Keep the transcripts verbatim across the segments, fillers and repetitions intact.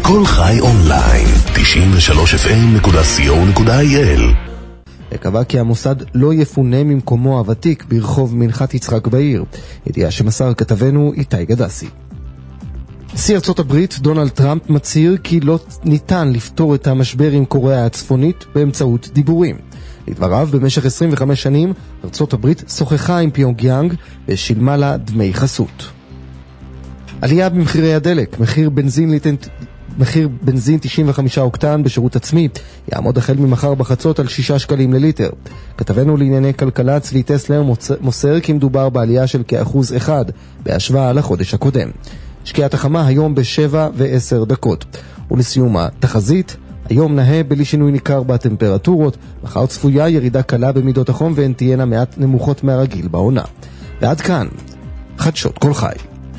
כל חי אונליין, תשעים ושלוש אף אם נקודה סי או נקודה איי אל. קבע כי המוסד לא יפונה ממקומו הוותיק ברחוב מנחת יצחק בעיר. ידיעה שמסר כתבנו איתי גדסי. נשיא ארצות הברית דונלד טראמפ מצהיר כי לא ניתן לפתור את המשבר עם קוריאה הצפונית באמצעות דיבורים. לדבריו, במשך עשרים וחמש שנים ארצות הברית שוחחה עם פיונגיאנג ושילמה לה דמי חסות. עלייה במחירי הדלק, מחיר בנזין ליטנט מחיר בנזין תשעים וחמישה אוקטן בשירות עצמי יעמוד החל ממחר בחצות על שישה שקלים לליטר. כתבנו לענייני כלכלה צבי טסלר מוסר כי מדובר בעלייה של כאחוז אחד בהשוואה לחודש הקודם. שקיעת החמה היום בשבע ועשר דקות. ולסיומה, תחזית, היום נהה בלי שינוי ניכר בטמפרטורות, מחר צפויה ירידה קלה במידות החום והן תהיינה מעט נמוכות מהרגיל בעונה. ועד כאן, חדשות כל חי.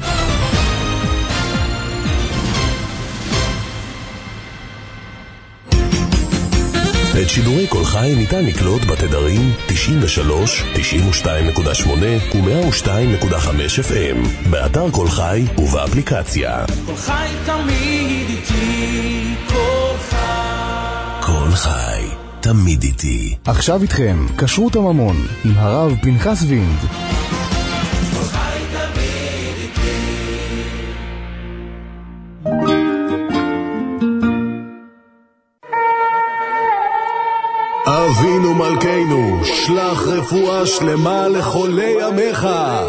את שידורי כל חי ניתן לקלוט בתדרים תשעים ושלוש, תשעים ושתיים נקודה שמונה ו-מאה ושתיים נקודה חמש אף אם, באתר כל חי ובאפליקציה. כל חי תמיד איתי, כל חי. כל חי תמיד איתי. עכשיו איתכם, כשרות הממון, עם הרב פנחס וינד. כל חי תמיד איתי. אבינו מלכנו, שלח רפואה שלמה לחולי עמך.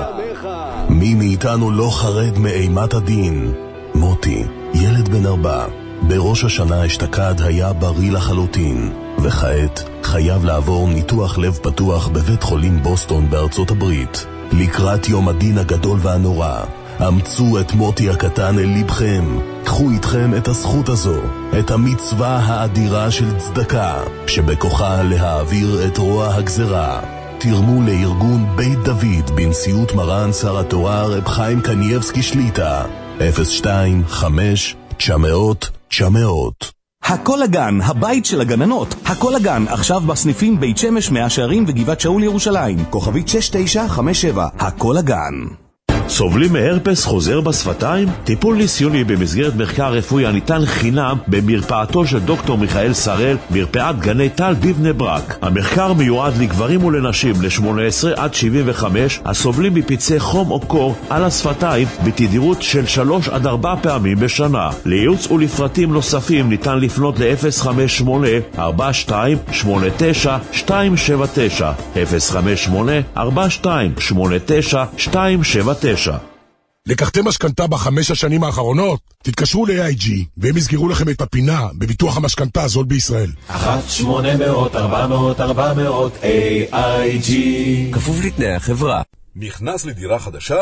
מי מאיתנו לא חרד מאימת הדין? מוטי, ילד בן ארבע, בראש השנה אשתקד היה בריא לחלוטין, וכעת חייב לעבור ניתוח לב פתוח בבית חולים בוסטון בארצות הברית. לקראת יום הדין הגדול והנורא, אמצו את מוטי הקטן אל לבכם. קחו איתכם את הזכות הזו, את המצווה האדירה של צדקה, שבכוחה להעביר את רוע הגזרה. תרמו לארגון בית דוד בנשיאות מרן שר התורה רב חיים קנייבסקי שליטה, אפס שתיים חמש תשע מאות תשע מאות. הכל הגן, הבית של הגננות. הכל הגן, עכשיו בסניפים בית שמש, מאה שערים וגבעת שאול ירושלים. כוכבית שש תשע חמש שבע. הכל הגן. סובלים מהרפס חוזר בשפתיים? טיפול ניסיוני במסגרת מחקר רפואי הניתן חינם במרפאתו של דוקטור מיכאל שראל, מרפאת גני טל בבני ברק. המחקר מיועד לגברים ולנשים ל-שמונה עשרה עד שבעים וחמש הסובלים מפצעי חום או קור על השפתיים בתדירות של שלוש עד ארבע פעמים בשנה. לייעוץ ולפרטים נוספים ניתן לפנות ל-אפס חמש שמונה ארבע שתיים שמונה תשע שתיים שבע תשע, אפס חמש שמונה ארבע שתיים שמונה תשע שתיים שבע תשע. לקחתם משכנתה בחמש השנים האחרונות? תתקשרו ל-איי איי ג'י והם יסגרו לכם את הפינה בביטוח המשכנתה הזול בישראל. אחת שמונה מאות ארבע מאות ארבע מאות איי איי ג'י. כפוף לתנאי החברה. נכנס לדירה חדשה?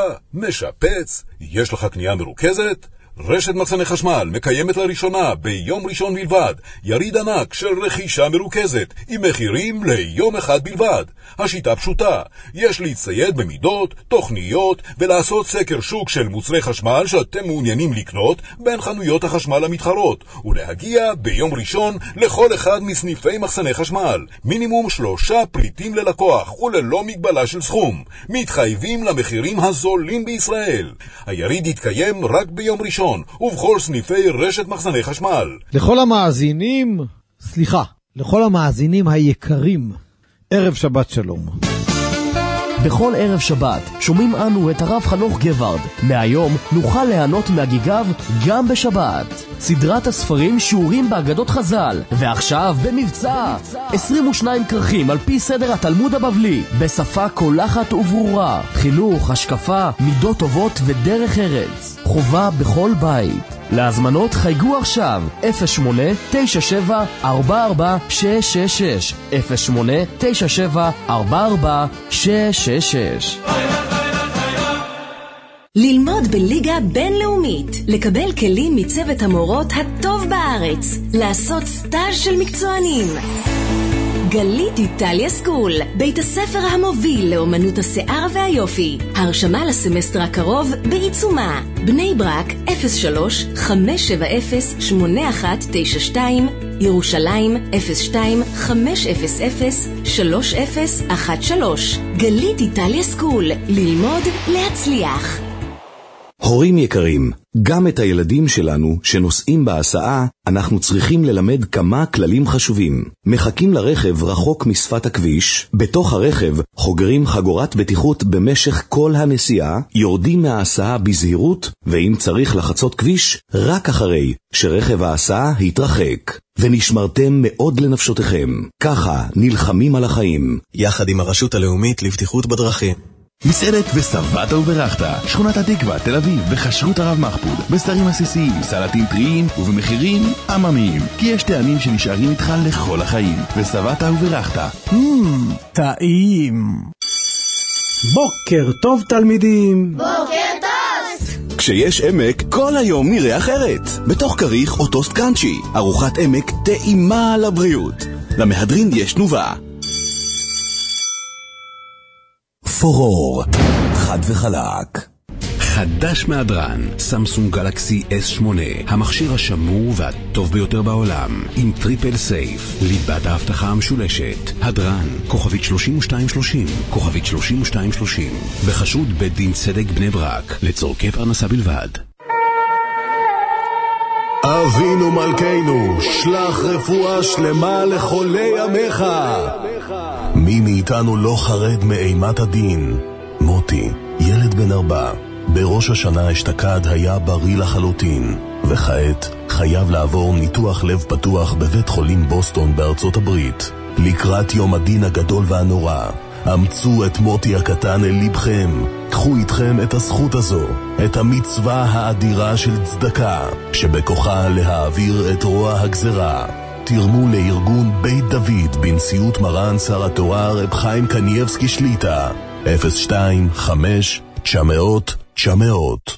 משפץ? יש לך קנייה מרוכזת? רשת מחסני חשמל מקיימת לראשונה ביום ראשון בלבד יריד ענק של רכישה מרוכזת עם מחירים ליום אחד בלבד. השיטה פשוטה, יש להצטייד במידות, תוכניות ולעשות סקר שוק של מוצרי חשמל שאתם מעוניינים לקנות בין חנויות החשמל המתחרות ולהגיע ביום ראשון לכל אחד מסניפי מחסני חשמל. מינימום שלושה פריטים ללקוח וללא מגבלה של סכום. מתחייבים למחירים הזולים בישראל. היריד יתקיים רק ביום ראשון ובכל סניפי רשת מחסני חשמל. לכל המאזינים, סליחה, לכל המאזינים היקרים, ערב שבת שלום. בכל ערב שבת שומעים אנו את הרב חנוך גברד. מהיום נוכל ליהנות מהגיגיו גם בשבת. סדרת הספרים שיעורים באגדות חז"ל, ועכשיו במבצע עשרים ושניים כרכים על פי סדר התלמוד הבבלי בשפה קולחת וברורה, חינוך, השקפה, מידות טובות ודרך ארץ, חובה בכל בית. להזמנות חייגו עכשיו אפס שמונה תשע שבע ארבע ארבע שש שש שש, אפס שמונה תשע שבע ארבע ארבע שש שש שש. ללמוד בליגה בינלאומית, לקבל כלים מצוות המורות הטוב בארץ, לעשות סטאז' של מקצוענים. גלית איטליה סקול, בית הספר המוביל לאומנות השיער והיופי. הרשמה לסמסטר הקרוב בעיצומה. בני ברק אפס שלוש חמש שבע אפס שמונה אחת תשע שתיים, ירושלים אפס שתיים חמש אפס אפס שלוש אפס אחת שלוש. גלית איטליה סקול, ללמוד להצליח. הורים יקרים, גם את הילדים שלנו שנוסעים בהסעה, אנחנו צריכים ללמד כמה כללים חשובים. מחכים לרכב רחוק משפת הכביש, בתוך הרכב חוגרים חגורת בטיחות במשך כל הנסיעה, יורדים מההסעה בזהירות, ואם צריך לחצות כביש, רק אחרי שרכב ההסעה התרחק. ונשמרתם מאוד לנפשותיכם. ככה נלחמים על החיים. יחד עם הרשות הלאומית לבטיחות בדרכים. מסעדת וסבת וברכת, שכונת התקווה, תל אביב, בכשרות הרב מחפוד, בשרים עסיסיים, סלטים טריים ובמחירים עממיים, כי יש טעמים שנשארים איתך לכל החיים. וסבת וברכת. מmm, טעים. בוקר טוב תלמידים. בוקר טוב. כשיש עמק, כל היום נראה אחרת. בתוך כריך או טוסט קראנצ'י, ארוחת עמק טעימה על הבריאות. למהדרין יש תנובה. פורור, חד וחלק. חדש מהדרן, סמסונג גלקסי אס שמונה, המכשיר השמור והטוב ביותר בעולם, עם טריפל סייף, ליבת ההבטחה המשולשת. הדרן, כוכבית שלושים ושתיים שלושים, כוכבית שלושים ושתיים שלושים, בחשוד בית דין צדק בני ברק, לצורכי פרנסה בלבד. אבינו מלכנו, שלח רפואה שלמה לחולי עמך. מי מאיתנו לא חרד מאימת הדין? מוטי, ילד בן ארבע, בראש השנה אשתקד היה בריא לחלוטין, וכעת חייב לעבור ניתוח לב פתוח בבית חולים בוסטון בארצות הברית. לקראת יום הדין הגדול והנורא, אמצו את מוטי הקטן אל לבכם. קחו איתכם את הזכות הזו, את המצווה האדירה של צדקה, שבכוחה להעביר את רוע הגזרה. תרמו לארגון בית דוד בנשיאות מרן שר התורה רב חיים קנייבסקי שליטה, אפס שתיים חמש תשע מאות תשע מאות.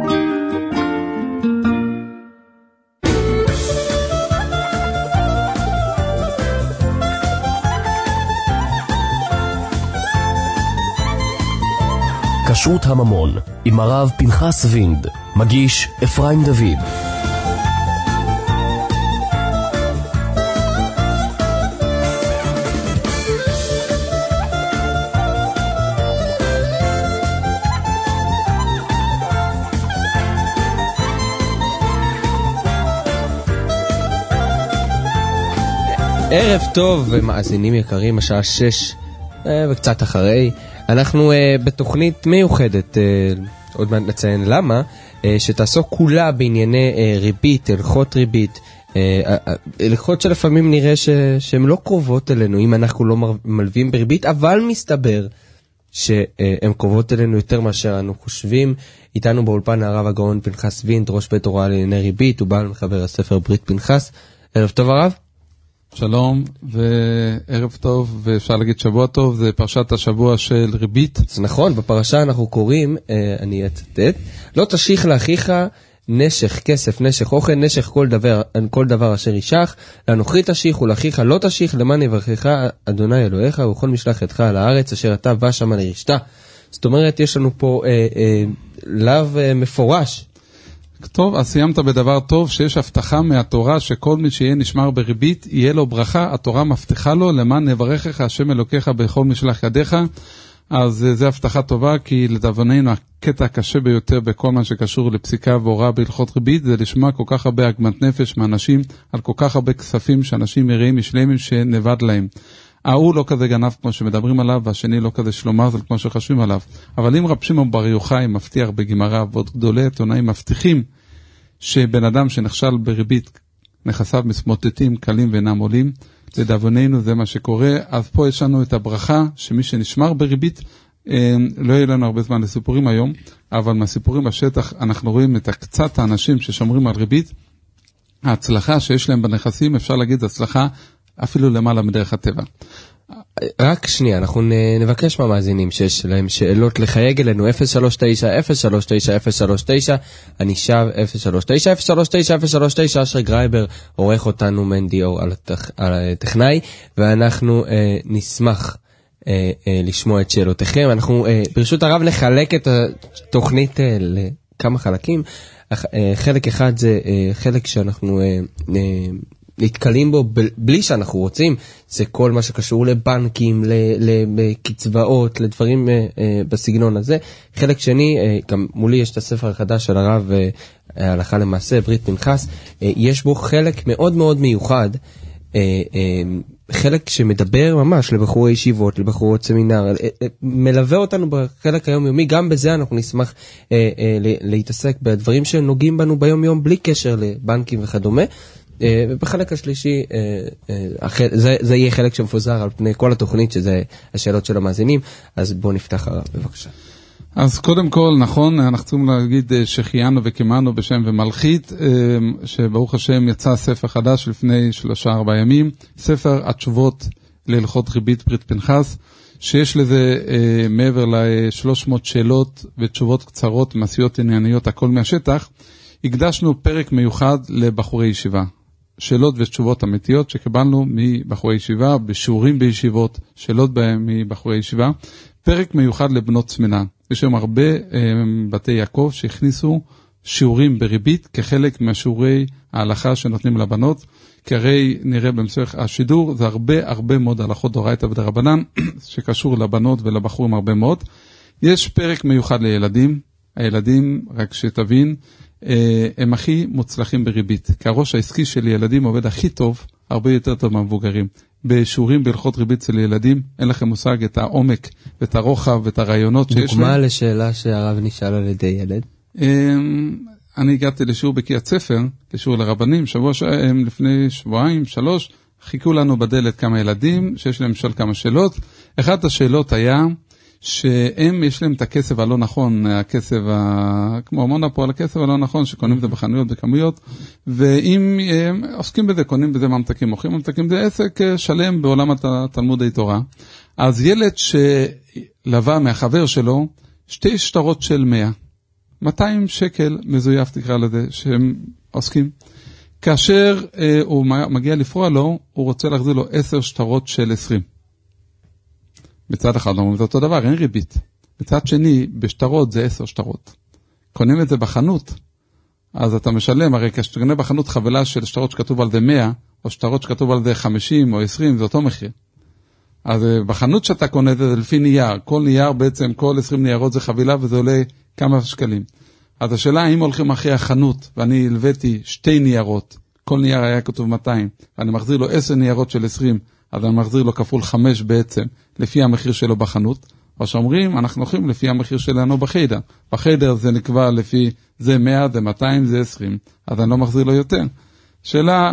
כשרות הממון עם הרב פנחס וינד, מגיש אפרים דוד. ערב טוב מאזינים יקרים, השעה שש וקצת אחרי. אנחנו uh, בתוכנית מיוחדת, uh, עוד מעט נציין למה, uh, שתעסוק כולה בענייני uh, ריבית, הלכות ריבית, uh, uh, הלכות שלפעמים נראה ש, שהן לא קרובות אלינו אם אנחנו לא מלווים בריבית, אבל מסתבר שהן קרובות אלינו יותר מאשר אנו חושבים. איתנו באולפן הרב הגאון פנחס וינד, ראש בית הוראה לענייני ריבית, ובעל מחבר הספר ברית פנחס. ערב טוב הרב. שלום וערב טוב, ואפשר להגיד שבוע טוב. זה פרשת השבוע של ריבית. זה נכון, בפרשה אנחנו קוראים, אני אצטט, לא תשיך לאחיך נשך כסף, נשך אוכל, נשך כל דבר, כל דבר אשר ישך, לאנוכי תשיך ולאחיך לא תשיך, למען יברכך אדוני אלוהיך וכל משלחתך על הארץ אשר אתה בא שמה לרשתה. זאת אומרת, יש לנו פה אה, אה, לאו אה, מפורש. טוב, אז סיימת בדבר טוב, שיש הבטחה מהתורה שכל מי שיהיה נשמר בריבית, יהיה לו ברכה. התורה מבטיחה לו, למען נברכך השם אלוקיך בכל משלח ידיך. אז זה הבטחה טובה, כי לדאבוננו הקטע הקשה ביותר בכל מה שקשור לפסיקה והוראה בהלכות ריבית, זה לשמוע כל כך הרבה עגמת נפש מאנשים על כל כך הרבה כספים שאנשים מראים משלמים שנבד להם. ההוא לא כזה גנב כמו שמדברים עליו, והשני לא כזה שלומר זה כמו שחשבים עליו. אבל אם רב שמעון בר יוחאי מבטיח בגמרא, ועוד גדולי עיתונאים מבטיחים שבן אדם שנחשל בריבית נכסיו מסמוטטים, קלים ואינם עולים, לדאבוננו זה מה שקורה. אז פה יש לנו את הברכה שמי שנשמר בריבית, לא יהיה לנו הרבה זמן לסיפורים היום, אבל מהסיפורים בשטח אנחנו רואים את קצת האנשים ששומרים על ריבית, ההצלחה שיש להם בנכסים, אפשר להגיד הצלחה אפילו למעלה מדרך הטבע. רק שנייה, אנחנו נבקש מהמאזינים שיש להם שאלות לחייג אלינו, אפס שלוש תשע אפס שלוש תשע אפס שלוש תשע, אני שב אפס שלוש תשע אפס שלוש תשע אפס שלוש תשע, אשר גרייבר עורך אותנו מנדי אור על, התכ... על הטכנאי, ואנחנו אה, נשמח אה, אה, לשמוע את שאלותיכם. אנחנו אה, ברשות הרב נחלק את התוכנית אה, לכמה חלקים. אה, חלק אחד זה אה, חלק שאנחנו... אה, אה, נתקלים בו בלי שאנחנו רוצים, זה כל מה שקשור לבנקים, לקצבאות, לדברים בסגנון הזה. חלק שני, גם מולי יש את הספר החדש של הרב הלכה למעשה, ברית פנחס, יש בו חלק מאוד מאוד מיוחד, חלק שמדבר ממש לבחורי ישיבות, לבחורות סמינר, מלווה אותנו בחלק היומיומי, גם בזה אנחנו נשמח להתעסק בדברים שנוגעים בנו ביום יום, בלי קשר לבנקים וכדומה. ובחלק השלישי, זה, זה יהיה חלק שמפוזר על פני כל התוכנית, שזה השאלות של המאזינים, אז בואו נפתח הרב, בבקשה. אז קודם כל, נכון, אנחנו צריכים להגיד שחיינו וקימנו בשם ומלכית, שברוך השם יצא ספר חדש לפני שלושה ארבעה ימים, ספר התשובות להלכות ריבית ברית פנחס, שיש לזה מעבר ל-שלוש מאות שאלות ותשובות קצרות, מעשיות ענייניות, הכל מהשטח, הקדשנו פרק מיוחד לבחורי ישיבה. שאלות ותשובות אמיתיות שקיבלנו מבחורי ישיבה, בשיעורים בישיבות, שאלות בהם מבחורי ישיבה, פרק מיוחד לבנות סמינר. יש שם הרבה בתי יעקב שהכניסו שיעורים בריבית כחלק מהשיעורי ההלכה שנותנים לבנות, כי הרי נראה בהמשך השידור, זה הרבה הרבה מאוד הלכות דאורייתא ודרבנן, שקשור לבנות ולבחורים הרבה מאוד. יש פרק מיוחד לילדים, הילדים, רק שתבין, הם הכי מוצלחים בריבית, כי הראש העסקי של ילדים עובד הכי טוב, הרבה יותר טוב מהמבוגרים. בשיעורים בהלכות ריבית של ילדים, אין לכם מושג את העומק ואת הרוחב ואת הרעיונות שיש להם. דוגמה לשאלה שהרב נשאל על ידי ילד? אני הגעתי לשיעור בקריית ספר, לשיעור לרבנים, שבוע שהם לפני שבועיים, שלוש, חיכו לנו בדלת כמה ילדים, שיש להם שואל כמה שאלות. אחת השאלות היה, שהם יש להם את הכסף הלא נכון, הכסף, ה... כמו מונופול, הכסף הלא נכון, שקונים את זה בחנויות בכמויות, ואם הם עוסקים בזה, קונים בזה ממתקים, מוכרים ממתקים, זה עסק שלם בעולם התלמודי תורה. אז ילד שלווה מהחבר שלו, שתי שטרות של מאה, מאתיים שקל מזויף תקרא לזה, שהם עוסקים. כאשר אה, הוא מגיע לפרוע לו, הוא רוצה להחזיר לו עשר שטרות של עשרים. בצד אחד אומרים, זה אותו דבר, אין ריבית. בצד שני, בשטרות זה עשר שטרות. קונים את זה בחנות, אז אתה משלם, הרי כשאתה קונה בחנות חבילה של שטרות שכתוב על זה מאה, או שטרות שכתוב על זה חמישים או עשרים, זה אותו מחיר. אז בחנות שאתה קונה את זה, זה לפי נייר. כל נייר בעצם, כל עשרים ניירות זה חבילה, וזה עולה כמה שקלים. אז השאלה, אם הולכים אחרי החנות, ואני הלוויתי שתי ניירות, כל נייר היה כתוב מאתיים, ואני מחזיר לו עשר ניירות של עשרים, אז אני מחזיר לו כפול חמש בעצם, לפי המחיר שלו בחנות. או שאומרים, אנחנו הולכים לפי המחיר שלנו בחדר. בחדר זה נקבע לפי, זה מאה, זה מאתיים, זה עשרים. אז אני לא מחזיר לו יותר. שאלה,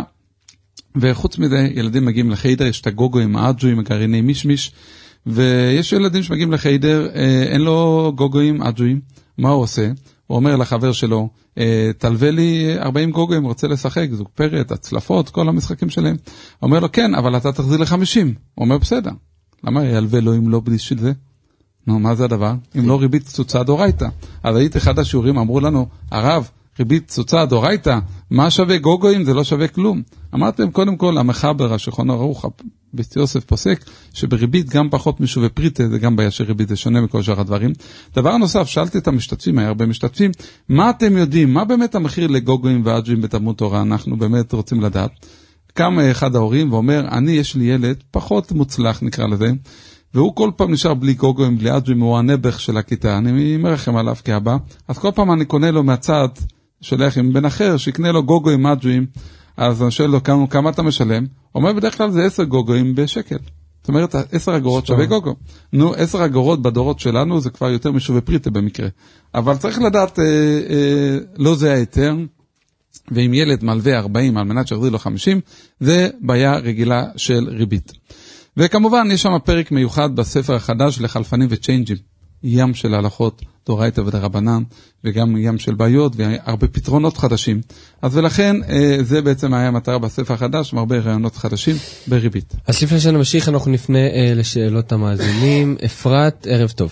וחוץ מזה, ילדים מגיעים לחדר, יש את הגוגו עם האג'ו, עם הגרעיני מישמיש, ויש ילדים שמגיעים לחדר, אין לו גוגו עם אג'וים. מה הוא עושה? הוא אומר לחבר שלו, תלווה לי ארבעים גוגויים, רוצה לשחק, זוג פרט, הצלפות, כל המשחקים שלהם. הוא אומר לו, כן, אבל אתה תחזיר ל-חמישים. הוא אומר, בסדר. למה ילווה לו אם לא בשביל זה? נו, מה זה הדבר? אם לא ריבית צוצה דאורייתא. אז הייתי אחד השיעורים, אמרו לנו, הרב, ריבית צוצה דאורייתא, מה שווה גוגויים? זה לא שווה כלום. אמרתם, קודם כל, המחבר, השולחן ערוך, בית יוסף פוסק, שבריבית גם פחות משווה פריטה, זה גם בעיה שריבית, זה שונה מכל שאר הדברים. דבר נוסף, שאלתי את המשתתפים, היה הרבה משתתפים, מה אתם יודעים, מה באמת המחיר לגוגויים ואג'ויים בתלמוד תורה? אנחנו באמת רוצים לדעת. קם אחד ההורים ואומר, אני, יש לי ילד, פחות מוצלח נקרא לזה, והוא כל פעם נשאר בלי גוגויים, בלי אג'ויים, הוא הנבח של הכיתה, אני מרחם עליו כאבא, אז כל פעם אני קונה לו מהצד, שולח עם בן אחר, שיקנה לו גוגויים, אג'ויים, אז אני שואל לו כמה, כמה אתה משלם, הוא אומר בדרך כלל זה עשר גוגויים בשקל, זאת אומרת עשר אגורות שווה גוגו, נו עשר אגורות בדורות שלנו זה כבר יותר משווה פריטה במקרה, אבל צריך לדעת, אה, אה, לא זה היתר, ואם ילד מלווה ארבעים על מנת שיחזיר לו חמישים, זה בעיה רגילה של ריבית. וכמובן יש שם פרק מיוחד בספר החדש לחלפנים וצ'יינג'ים, ים של הלכות, דאורייתא ודרבנן, וגם ים של בעיות, והרבה פתרונות חדשים. אז ולכן זה בעצם היה המטרה בספר החדש, הרבה רעיונות חדשים בריבית. אז לפני שנמשיך אנחנו נפנה לשאלות המאזינים. אפרת, ערב טוב.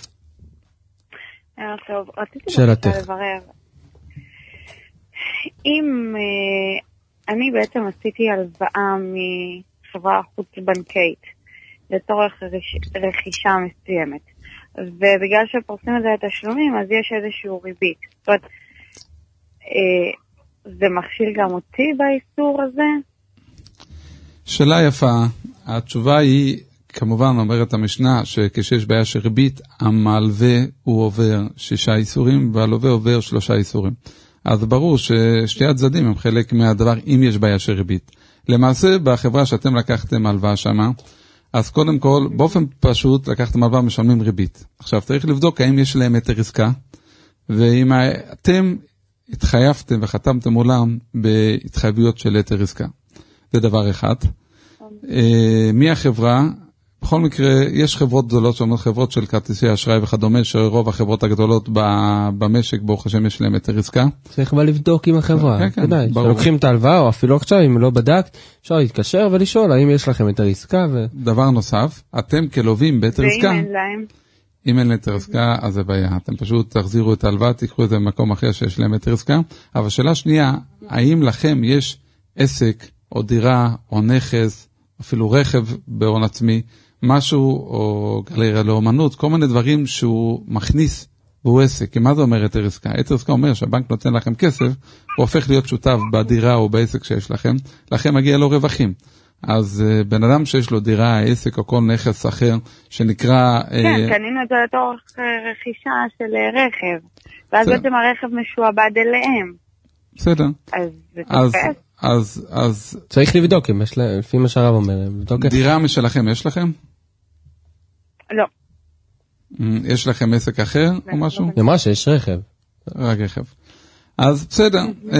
ערב טוב, רציתי לברר. אם אני בעצם עשיתי הלוואה מחברה חוץ בנקאית, לצורך רכישה מסוימת, ובגלל שפורסים את זה לתשלומים, אז יש איזשהו ריבית. זאת אומרת, זה מכשיל גם אותי באיסור הזה? שאלה יפה. התשובה היא, כמובן אומרת המשנה, שכשיש בעיה של ריבית, המלווה הוא עובר שישה איסורים, והלווה עובר שלושה איסורים. אז ברור ששתי הצדדים הם חלק מהדבר, אם יש בעיה של ריבית. למעשה, בחברה שאתם לקחתם הלוואה שמה, אז קודם כל, באופן פשוט, לקחתם הלוואה משלמים ריבית. עכשיו, צריך לבדוק האם יש להם היתר עסקה, ואם אתם התחייבתם וחתמתם מולם בהתחייבויות של היתר עסקה. זה דבר אחד. מי החברה? בכל מקרה, יש חברות גדולות, שאומרות חברות של כרטיסי אשראי וכדומה, שרוב החברות הגדולות במשק, ברוך השם, יש להם היתר עסקה. צריך אבל לבדוק עם החברה, כדאי. כשלוקחים את ההלוואה, או אפילו עכשיו, אם לא בדקת, אפשר להתקשר ולשאול, האם יש לכם היתר עסקה. דבר נוסף, אתם כלווים בהיתר עסקה. ואם אין להם? אם אין היתר עסקה, אז זה בעיה. אתם פשוט תחזירו את ההלוואה, תיקחו את זה במקום אחר שיש להם היתר עסקה. אבל שאלה שנייה, האם לכם יש עסק, או דירה, או נכס, אפילו רכב בהון עצמי, משהו, או גלריה לאומנות, כל מיני דברים שהוא מכניס והוא עסק. כי מה זה אומר היתר עסקה? היתר עסקה אומר שהבנק נותן לכם כסף, הוא הופך להיות שותף בדירה או בעסק שיש לכם, לכם מגיע לו רווחים. אז uh, בן אדם שיש לו דירה, עסק או כל נכס אחר, שנקרא... כן, uh, קנינו את זה לתוך רכישה של רכב, ואז בעצם הרכב משועבד אליהם. בסדר. אז זה אז, תופס. אז, אז... צריך לבדוק, אם יש לה, לפי מה שהרב אומר. לבדוק. דירה משלכם יש לכם? לא. יש לכם עסק אחר או משהו? היא אמרה שיש רכב. רק רכב. אז בסדר,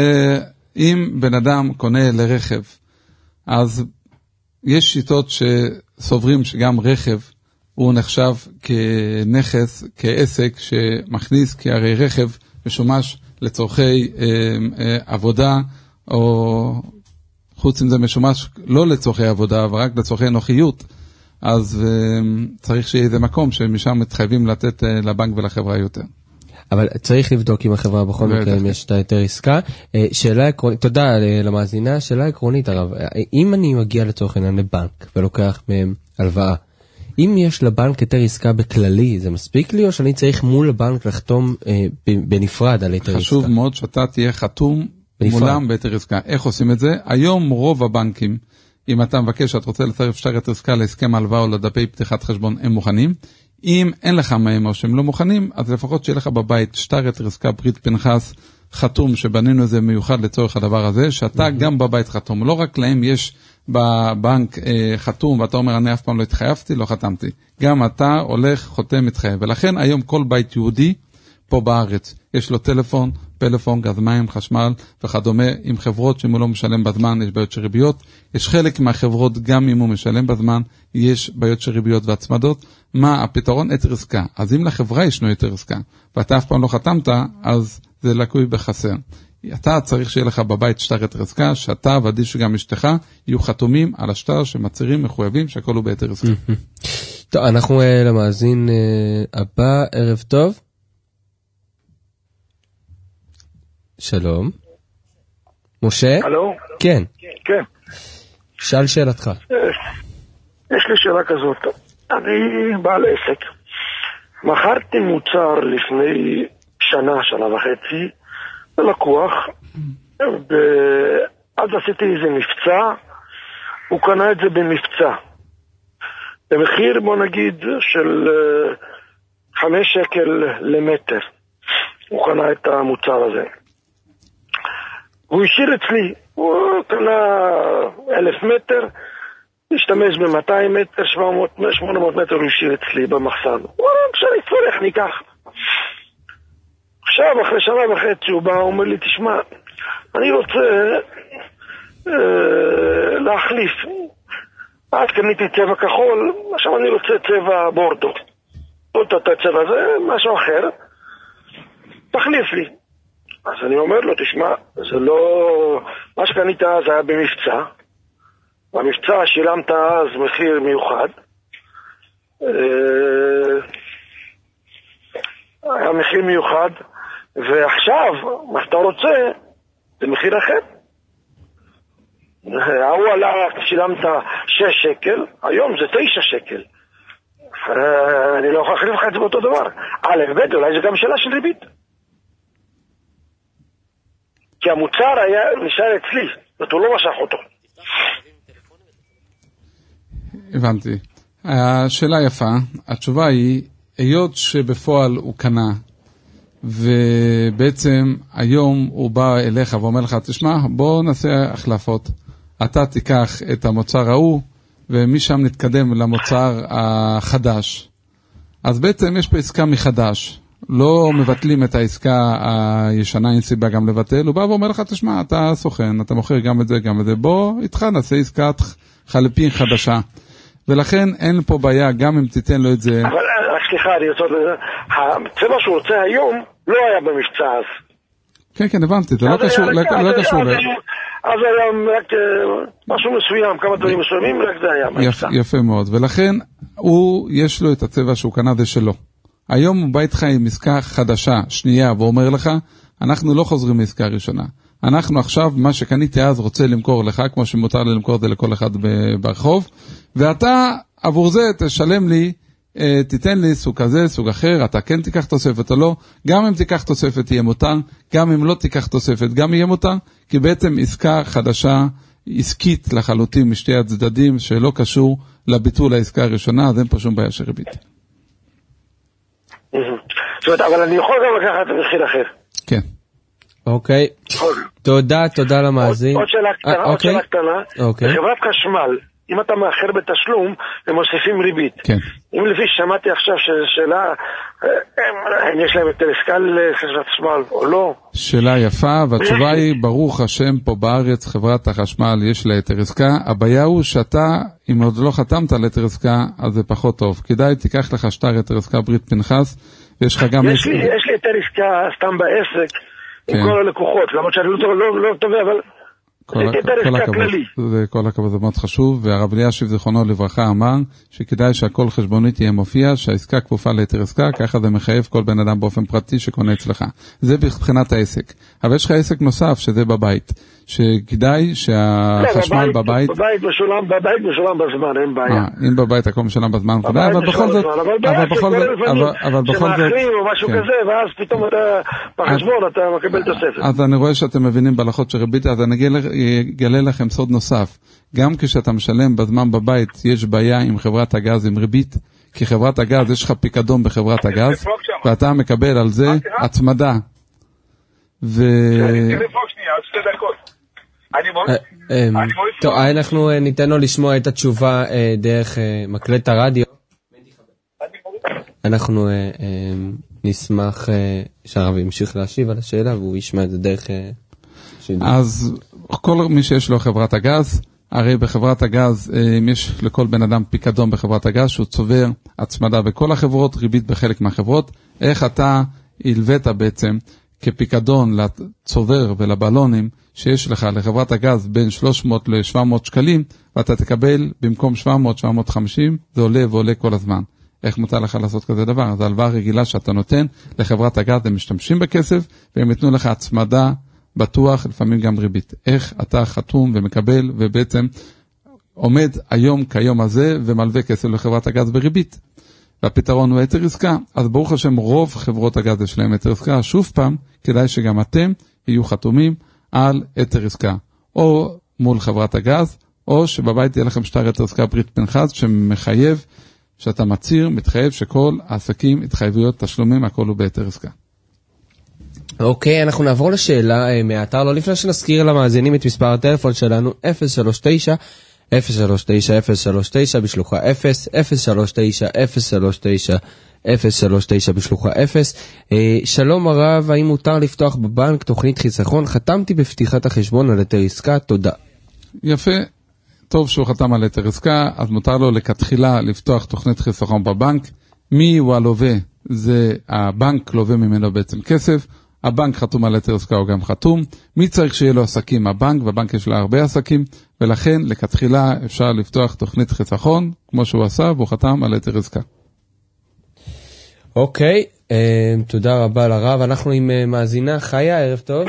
אם בן אדם קונה לרכב, אז יש שיטות שסוברים שגם רכב הוא נחשב כנכס, כעסק שמכניס, כי הרי רכב משומש לצורכי עבודה, או חוץ עם זה משומש לא לצורכי עבודה, אבל רק לצורכי נוחיות. אז uh, צריך שיהיה איזה מקום שמשם מתחייבים לתת uh, לבנק ולחברה יותר. אבל צריך לבדוק עם החברה בכל מקרה אם יש את היתר עסקה. שאלה עקרונית, תודה למאזינה, שאלה עקרונית הרב, אם אני מגיע לצורך העניין לבנק ולוקח מהם הלוואה, אם יש לבנק היתר עסקה בכללי, זה מספיק לי או שאני צריך מול הבנק לחתום אה, בנפרד על היתר עסקה? חשוב מאוד שאתה תהיה חתום בנפרד. מולם בהיתר עסקה. איך עושים את זה? היום רוב הבנקים, אם אתה מבקש שאת רוצה לצרף שטר היתר עסקה להסכם הלוואה או לדפי פתיחת חשבון, הם מוכנים. אם אין לך מהם או שהם לא מוכנים, אז לפחות שיהיה לך בבית שטר היתר עסקה ברית פנחס חתום, שבנינו את זה מיוחד לצורך הדבר הזה, שאתה גם בבית חתום. לא רק להם יש בבנק אה, חתום, ואתה אומר, אני אף פעם לא התחייבתי, לא חתמתי. גם אתה הולך, חותם, מתחייב. ולכן היום כל בית יהודי פה בארץ, יש לו טלפון, פלאפון, גז מים, חשמל וכדומה, עם חברות שאם הוא לא משלם בזמן, יש בעיות של ריביות. יש חלק מהחברות, גם אם הוא משלם בזמן, יש בעיות של ריביות והצמדות. מה הפתרון? היתר עסקה. אז אם לחברה ישנו היתר עסקה, ואתה אף פעם לא חתמת, אז זה לקוי בחסר. אתה צריך שיהיה לך בבית שטר היתר עסקה, שאתה ועדי שגם אשתך יהיו חתומים על השטר שמצהירים מחויבים שהכל הוא בהיתר עסקה. טוב, אנחנו למאזין הבא, ערב טוב. שלום. משה? הלו? כן. כן. שאל שאלתך. יש לי שאלה כזאת. אני בעל עסק. מכרתי מוצר לפני שנה, שנה וחצי, ללקוח, ואז עשיתי איזה מבצע, הוא קנה את זה במבצע. במחיר, בוא נגיד, של חמש שקל למטר. הוא קנה את המוצר הזה. הוא השאיר אצלי, הוא קנה אלף מטר, השתמש ב-מאתיים מטר, שמונה מאות מטר הוא השאיר אצלי במחסן. הוא אומר, כשאני צורך ניקח. עכשיו, אחרי שנה וחצי הוא בא, הוא אומר לי, תשמע, אני רוצה אה, להחליף. אז קניתי צבע כחול, עכשיו אני רוצה צבע בורדו. לא את הצבע הזה, משהו אחר. תחליף לי. אז אני אומר לו, תשמע, זה לא... מה שקנית אז היה במבצע. במבצע שילמת אז מחיר מיוחד. היה מחיר מיוחד, ועכשיו, מה שאתה רוצה, זה מחיר אחר. הוא עלה, שילמת שש שקל, היום זה תשע שקל. אני לא יכול להחליף לך את זה באותו דבר. א' ב', אולי זה גם שאלה של ריבית. כי המוצר היה נשאר אצלי, ואתה לא משך אותו. הבנתי. השאלה יפה, התשובה היא, היות שבפועל הוא קנה, ובעצם היום הוא בא אליך ואומר לך, תשמע, בוא נעשה החלפות. אתה תיקח את המוצר ההוא, ומשם נתקדם למוצר החדש. אז בעצם יש פה עסקה מחדש. לא מבטלים את העסקה הישנה, אין סיבה גם לבטל. הוא בא ואומר לך, תשמע, אתה סוכן, אתה מוכר גם את זה, גם את זה. בוא, איתך נעשה עסקת חלפין חדשה. ולכן אין פה בעיה, גם אם תיתן לו את זה. אבל סליחה, אני רוצה לזה, הצבע שהוא רוצה היום לא היה במבצע אז. כן, כן, הבנתי, זה לא קשור, לא קשור. אז היה רק משהו מסוים, כמה דברים מסוימים, רק זה היה מבצע. יפה מאוד, ולכן הוא, יש לו את הצבע שהוא קנה, זה שלו. היום הוא בא איתך עם עסקה חדשה, שנייה, ואומר לך, אנחנו לא חוזרים מעסקה ראשונה. אנחנו עכשיו, מה שקניתי אז, רוצה למכור לך, כמו שמותר לי למכור את זה לכל אחד ברחוב, ואתה, עבור זה, תשלם לי, תיתן לי סוג כזה, סוג אחר, אתה כן תיקח תוספת או לא, גם אם תיקח תוספת יהיה מותר, גם אם לא תיקח תוספת גם יהיה מותר, כי בעצם עסקה חדשה, עסקית לחלוטין משתי הצדדים, שלא קשור לביטול העסקה הראשונה, אז אין פה שום בעיה של ריבית. זאת אומרת, אבל אני יכול גם לקחת מחיר אחר. כן. אוקיי. תודה, תודה למאזין. עוד שאלה קטנה, עוד שאלה קטנה. חברת חשמל, אם אתה מאחר בתשלום, הם מוסיפים ריבית. כן. אם לפי ששמעתי עכשיו שאלה, אם יש להם יותר עסקה לחברת חשמל או לא. שאלה יפה, והתשובה היא, ברוך השם פה בארץ, חברת החשמל יש לה יותר עסקה. הבעיה הוא שאתה, אם עוד לא חתמת על יותר עסקה, אז זה פחות טוב. כדאי תיקח לך שטר יותר עסקה ברית פנחס, ויש לך גם... יש לי יותר עסקה סתם בעסק, עם כל הלקוחות, למרות שאני לא טובה, אבל... כל, כל הכבוד, זה כל הכבוד, זה מאוד חשוב, והרב אלישיב זיכרונו לברכה אמר שכדאי שהכל חשבונית יהיה מופיע, שהעסקה כפופה ליתר עסקה, ככה זה מחייב כל בן אדם באופן פרטי שקונה אצלך. זה מבחינת העסק. אבל יש לך עסק נוסף שזה בבית, שכדאי שהחשמל בבית... בבית משולם, בבית משולם בזמן, אין בעיה. אם בבית הכל משלם בזמן, אבל בכל זאת... אבל בכל זאת... אבל בכל זאת... שמאחרים או משהו כזה, ואז פתאום אתה בחשבון, אתה מקבל תוספת. אז אני רואה שאתם מבינים בהלכות של ריבית, אז אני אגלה לכם סוד נוסף. גם כשאתה משלם בזמן בבית, יש בעיה עם חברת הגז, עם ריבית, כי חברת הגז, יש לך פיקדון בחברת הגז, ואתה מקבל על זה הצמדה. ו... טוב, אנחנו ניתן לו לשמוע את התשובה דרך מקלט הרדיו. אנחנו נשמח שהרב ימשיך להשיב על השאלה, והוא ישמע את זה דרך... אז כל מי שיש לו חברת הגז, הרי בחברת הגז, אם יש לכל בן אדם פיקדון בחברת הגז, שהוא צובר הצמדה בכל החברות, ריבית בחלק מהחברות, איך אתה הלווית בעצם כפיקדון לצובר ולבלונים שיש לך לחברת הגז בין שלוש מאות ל-שבע מאות שקלים, ואתה תקבל במקום שבע מאות שבע מאות וחמישים, זה עולה ועולה כל הזמן. איך מותר לך לעשות כזה דבר? אז הלוואה רגילה שאתה נותן לחברת הגז, הם משתמשים בכסף, והם יתנו לך הצמדה בטוח, לפעמים גם ריבית. איך אתה חתום ומקבל, ובעצם עומד היום כיום הזה, ומלווה כסף לחברת הגז בריבית. והפתרון הוא היתר עסקה. אז ברוך השם, רוב חברות הגז יש להם היתר עסקה. שוב פעם, כדאי שגם אתם יהיו חתומים על היתר עסקה. או מול חברת הגז, או שבבית יהיה לכם שטר היתר עסקה ברית פנחס, שמחייב, שאתה מצהיר, מתחייב שכל העסקים, התחייבויות, תשלומים, הכל הוא בהיתר עסקה. אוקיי, אנחנו נעבור לשאלה מהאתר, לא לפני שנזכיר למאזינים את מספר הטלפון שלנו, אפס שלוש תשע אפס שלוש תשע אפס שלוש תשע בשלוחה אפס, אפס שלוש תשע אפס שלוש תשע אפס שלוש תשע בשלוחה אפס. שלום הרב, האם מותר לפתוח בבנק תוכנית חיסכון? חתמתי בפתיחת החשבון על היתר עסקה, תודה. יפה, טוב שהוא חתם על היתר עסקה, אז מותר לו לכתחילה לפתוח תוכנית חיסכון בבנק. מי הוא הלווה? זה הבנק לווה ממנו בעצם כסף, הבנק חתום על היתר עסקה הוא גם חתום. מי צריך שיהיה לו עסקים? הבנק, והבנק יש לו הרבה עסקים, ולכן לכתחילה אפשר לפתוח תוכנית חיסכון, כמו שהוא עשה, והוא חתם על היתר עסקה. אוקיי, תודה רבה לרב. אנחנו עם מאזינה חיה, ערב טוב.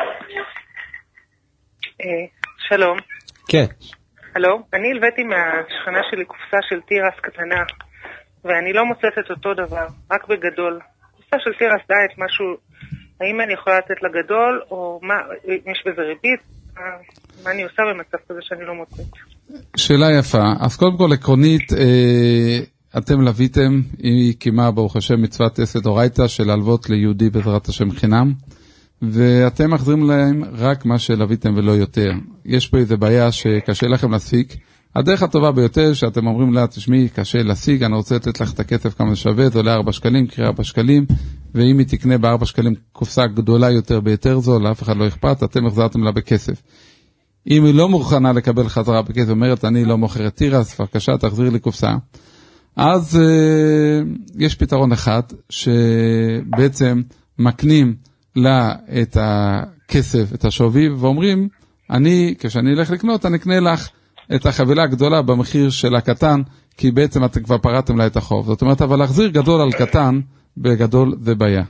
שלום. כן. הלו, אני הלוויתי מהשכנה שלי קופסה של תירס קטנה, ואני לא מוצאת את אותו דבר, רק בגדול. קופסה של תירס דיאט, משהו, האם אני יכולה לתת לגדול, או מה, יש בזה ריבית? מה אני עושה במצב כזה שאני לא מוצאת? שאלה יפה. אז קודם כל, עקרונית, אה, אתם לוויתם, היא קימה ברוך השם מצוות עשה דאורייתא של הלוות ליהודי בעזרת השם חינם, ואתם מחזירים להם רק מה שלוויתם ולא יותר. יש פה איזו בעיה שקשה לכם להסיק. הדרך הטובה ביותר שאתם אומרים לה, תשמעי, קשה להשיג, אני רוצה לתת לך את הכסף כמה שווה, זה עולה ארבע שקלים, קריא ארבע שקלים, ואם היא תקנה בארבע שקלים קופסה גדולה יותר ביותר זול, אף אחד לא אכפת, אתם החזרתם לה בכסף. אם היא לא מוכנה לקבל חזרה בכסף, אומרת, אני לא מוכרת תירס, בבקשה, תחזיר לי קופסה. אז אה, יש פתרון אחד, שבעצם מקנים לה את הכסף, את השווי, ואומרים, אני, כשאני אלך לקנות, אני אקנה לך את החבילה הגדולה במחיר של הקטן, כי בעצם אתם כבר פרעתם לה את החוב. זאת אומרת, אבל להחזיר גדול על קטן, בגדול זה בעיה.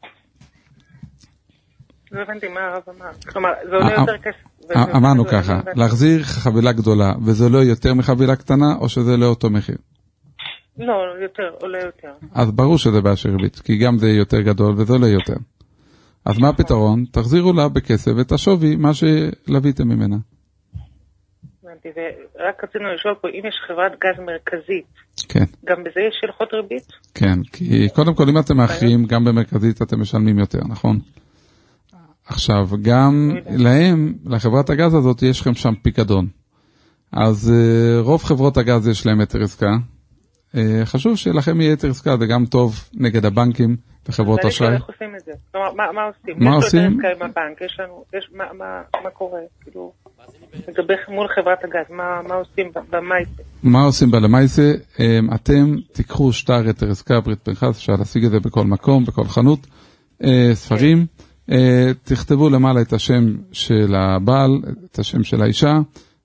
לא הבנתי מה הרב אמר. כלומר, זה עולה יותר כסף. אמרנו ככה, להחזיר חבילה גדולה, וזה לא יותר מחבילה קטנה, או שזה לא אותו מחיר? לא, יותר, עולה יותר. אז ברור שזה בעיה של ריבית, כי גם זה יותר גדול וזה לא יותר. אז מה הפתרון? תחזירו לה בכסף את השווי, מה שלוויתם ממנה. הבנתי, ורק רצינו לשאול פה, אם יש חברת גז מרכזית, כן. גם בזה יש הלכות ריבית? כן, כי קודם כל אם אתם מאחרים, גם במרכזית אתם משלמים יותר, נכון? עכשיו, גם להם, לחברת הגז הזאת, יש לכם שם פיקדון. אז רוב חברות הגז יש להם היתר עסקה. חשוב שלכם יהיה היתר עסקה, זה גם טוב נגד הבנקים וחברות אשראי. איך עושים את זה? כלומר, מה עושים? מה עושים? יש לו היתר עסקה עם הבנק, יש לנו, מה קורה? כאילו, לגבי מול חברת הגז, מה עושים במייסה? מה עושים בלמייסה? אתם תיקחו שטר היתר עסקה, ברית פנחס, אפשר להשיג את זה בכל מקום, בכל חנות, ספרים, תכתבו למעלה את השם של הבעל, את השם של האישה,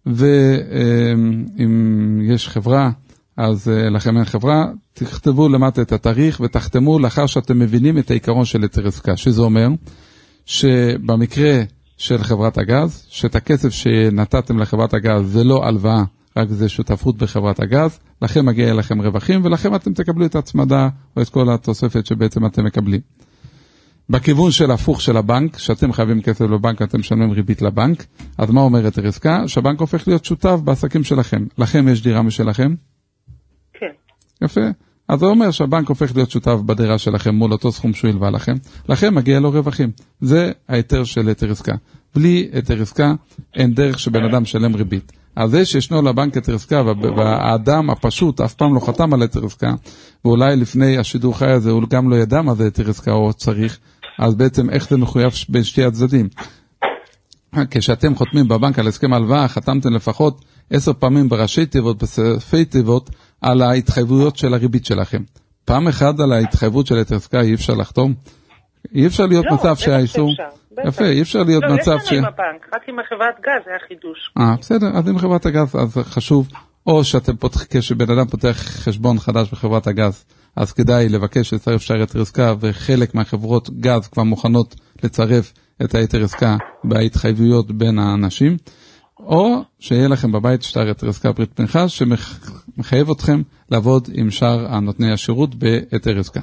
ואם יש חברה, אז לכם אין חברה, תכתבו למטה את התאריך ותחתמו לאחר שאתם מבינים את העיקרון של היתר עסקה, שזה אומר שבמקרה של חברת הגז, שאת הכסף שנתתם לחברת הגז זה לא הלוואה, רק זה שותפות בחברת הגז, לכם מגיע לכם רווחים ולכם אתם תקבלו את ההצמדה או את כל התוספת שבעצם אתם מקבלים. בכיוון של הפוך של הבנק, שאתם חייבים כסף לבנק, אתם משלמים ריבית לבנק, אז מה אומר היתר עסקה? שהבנק הופך להיות שותף בעסקים שלכם. לכם יש דירה משלכם? כן. יפה. אז זה אומר שהבנק הופך להיות שותף בדירה שלכם מול אותו סכום שהוא ילווה לכם. לכם מגיע לו רווחים. זה ההיתר של היתר עסקה. בלי היתר עסקה אין דרך שבן אדם שלם ריבית. אז זה שישנו לבנק היתר עסקה, והאדם הפשוט אף פעם לא חתם על היתר עסקה, ואולי לפני השידור חי הזה הוא גם לא ידע מה זה היתר עסקה או צריך, אז בעצם איך זה מחויב בין שתי הצדדים. כשאתם חותמים בבנק על הסכם הלוואה, חתמתם לפחות עשר פעמים בראשי תיבות, בספי תיבות, על ההתחייבויות של הריבית שלכם. פעם אחד על ההתחייבות של היתר עסקה אי אפשר לחתום? אי אפשר להיות מצב שהאיסור... יפה, אי אפשר להיות מצב ש... לא, יש לנו עם הבנק, רק עם החברת גז זה החידוש. אה, בסדר, אז עם חברת הגז, אז חשוב, או שאתם פותחים, כשבן אדם פותח חשבון חדש בחברת הגז, אז כדאי לבקש לצרף שטר היתר עסקה, וחלק מהחברות גז כבר מוכנות לצרף את היתר עסקה בהתחייבויות בין האנשים, או שיהיה לכם בבית שטר היתר עסקה ברית פנחס, שמחייב אתכם לעבוד עם שאר הנותני השירות בהיתר עסקה.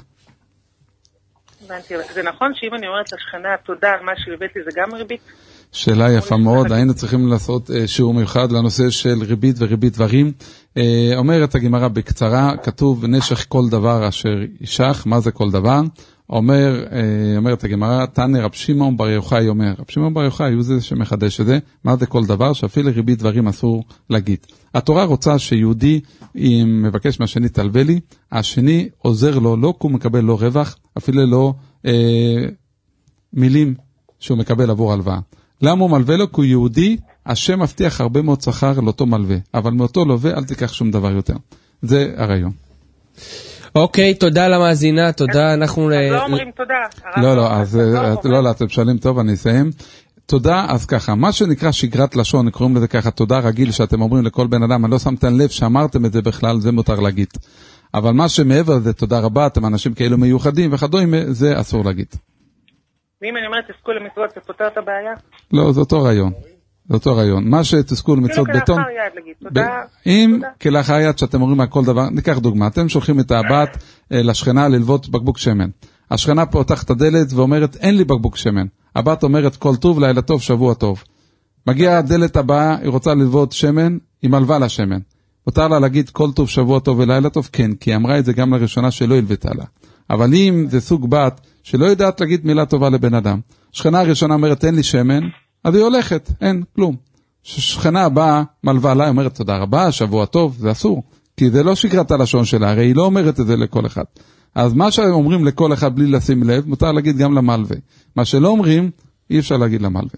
זה נכון שאם אני אומרת לשכנה תודה על מה שהבאתי זה גם ריבית? שאלה יפה מאוד, היינו צריכים לעשות שיעור מיוחד לנושא של ריבית וריבית דברים. אומרת הגמרא בקצרה, כתוב נשך כל דבר אשר ישך, מה זה כל דבר? אומר, אומרת הגמרא, תנא רב שמעון בר יוחאי אומר, רב שמעון בר יוחאי הוא זה שמחדש את זה, מה זה כל דבר? שאפילו ריבית דברים אסור להגיד. התורה רוצה שיהודי, אם מבקש מהשני תלווה לי, השני עוזר לו, לא כי הוא מקבל לו רווח, אפילו לא אה, מילים שהוא מקבל עבור הלוואה. למה הוא מלווה לו? כי הוא יהודי, השם מבטיח הרבה מאוד שכר לאותו מלווה, אבל מאותו לווה אל תיקח שום דבר יותר. זה הרעיון. אוקיי, תודה למאזינה, תודה, אנחנו... אז לא אומרים תודה. לא, לא, אז לא, לא, אתם שואלים טוב, אני אסיים. תודה, אז ככה, מה שנקרא שגרת לשון, קוראים לזה ככה, תודה רגיל שאתם אומרים לכל בן אדם, אני לא שמתם לב שאמרתם את זה בכלל, זה מותר להגיד. אבל מה שמעבר זה תודה רבה, אתם אנשים כאלו מיוחדים וכדומה, זה אסור להגיד. ואם אני אומרת תזכו למצוות, זה פותר את הבעיה? לא, זה אותו רעיון. זה אותו רעיון. מה שתזכו למצוות בטון... כלאחר יד להגיד, תודה. אם כלאחר יד שאתם אומרים על כל דבר, ניקח דוגמה, אתם שולחים את הבת לשכנה ללוות בקבוק שמן. השכנה פותחת את הדלת ואומרת, אין לי בקבוק שמן. הבת אומרת, כל טוב, לילה טוב, שבוע טוב. מגיעה הדלת הבאה, היא רוצה ללוות שמן, היא מלווה לה שמן. מותר לה להגיד כל טוב, שבוע טוב ולילה טוב, כן, כי היא אמרה את זה גם לראשונה שלא הלוותה לה. אבל אם זה סוג בת שלא יודעת להגיד מילה טובה לבן אדם, שכנה הראשונה אומרת אין לי שמן, אז היא הולכת, אין, כלום. שכנה הבאה מלווה לה, אומרת תודה רבה, שבוע טוב, זה אסור. כי זה לא שגרת הלשון שלה, הרי היא לא אומרת את זה לכל אחד. אז מה שאומרים לכל אחד בלי לשים לב, מותר להגיד גם למלווה. מה שלא אומרים, אי אפשר להגיד למלווה.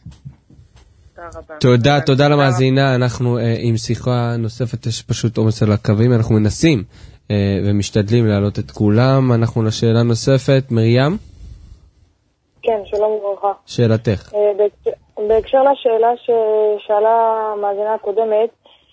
תודה, תודה למאזינה, אנחנו עם שיחה נוספת, יש פשוט עומס על הקווים, אנחנו מנסים ומשתדלים להעלות את כולם, אנחנו לשאלה נוספת, מרים? כן, שלום וברכה. שאלתך. בהקשר לשאלה ששאלה המאזינה הקודמת,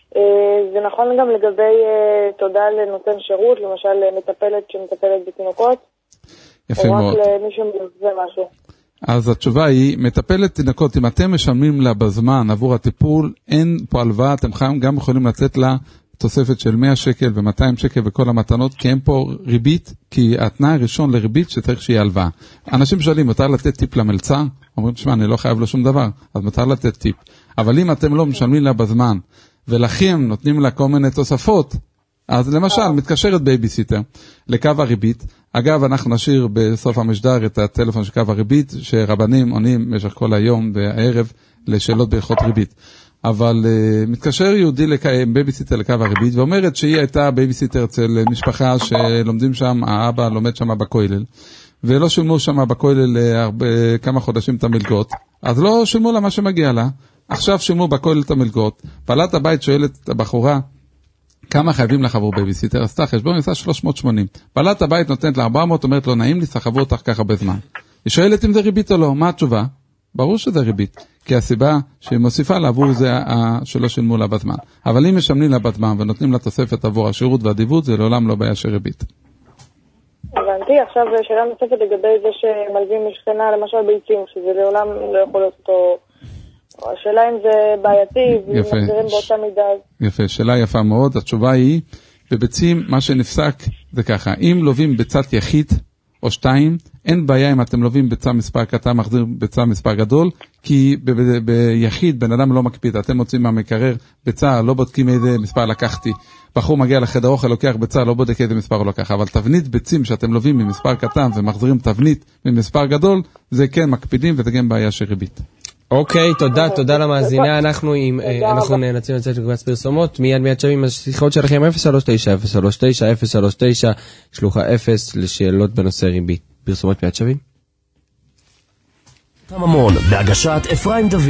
זה נכון גם לגבי תודה לנותן שירות, למשל מטפלת שמטפלת בתינוקות? יפה מאוד. או רק למישהו מזה משהו? אז התשובה היא, מטפלת תינוקות, אם אתם משלמים לה בזמן עבור הטיפול, אין פה הלוואה, אתם גם יכולים לצאת לה תוספת של מאה שקל ו-מאתיים שקל וכל המתנות, כי אין פה ריבית, כי התנאי הראשון לריבית שצריך שיהיה הלוואה. אנשים שואלים, מותר לתת טיפ למלצר? אומרים, תשמע, אני לא חייב לו שום דבר, אז מותר לתת טיפ. אבל אם אתם לא משלמים לה בזמן, ולכם נותנים לה כל מיני תוספות, אז למשל, מתקשרת בייביסיטר לקו הריבית. אגב, אנחנו נשאיר בסוף המשדר את הטלפון של קו הריבית, שרבנים עונים במשך כל היום והערב לשאלות בהלכות ריבית. אבל uh, מתקשר יהודי לק... בייביסיטר לקו הריבית, ואומרת שהיא הייתה בייביסיטר אצל משפחה שלומדים שם, האבא לומד שם בכולל, ולא שילמו שם בכולל הרבה, כמה חודשים את המלגות, אז לא שילמו לה מה שמגיע לה. עכשיו שילמו בכולל את המלגות, בעלת הבית שואלת את הבחורה, כמה חייבים לך עבור בייביסיטר? עשתה חשבון, עשה שלוש מאות ושמונים. בעלת הבית נותנת לה ארבע מאות, אומרת לו, נעים לי, סחבו אותך ככה בזמן. היא שואלת אם זה ריבית או לא, מה התשובה? ברור שזה ריבית, כי הסיבה שהיא מוסיפה לה עבור זה שלא שילמו לה בזמן. אבל אם משלמים לה בזמן ונותנים לה תוספת עבור השירות והדיוות, זה לעולם לא בעיה של ריבית. הבנתי, עכשיו שאלה נוספת לגבי זה שמלווים משכנה, למשל ביצים, שזה לעולם לא יכול להיות אותו... השאלה אם זה בעייתי, ואם מחזירים באותה מידה. יפה, שאלה יפה מאוד. התשובה היא, בביצים, מה שנפסק זה ככה, אם לובים ביצת יחיד או שתיים, אין בעיה אם אתם לובים ביצה מספר קטן, מחזיר ביצה מספר גדול, כי ב- ב- ביחיד בן אדם לא מקפיד, אתם מוצאים מהמקרר ביצה, לא בודקים איזה מספר לקחתי, בחור מגיע לחדר אוכל, לוקח ביצה, לא בודק איזה מספר הוא לקח, אבל תבנית ביצים שאתם לובים ממספר קטן ומחזירים תבנית ממספר גדול, זה כן מקפידים וזה כן בעיה של ריבית. אוקיי, תודה, תודה למאזינה, אנחנו נאלצים לצאת לגבס פרסומות, מיד מיד שווים השיחות שלכם אפס שלוש תשע אפס שלוש תשע אפס שלוש תשע, שלוחה אפס לשאלות בנושא ריבית. פרסומות מיד שווים. הממון, בהגשת אפרים דוד.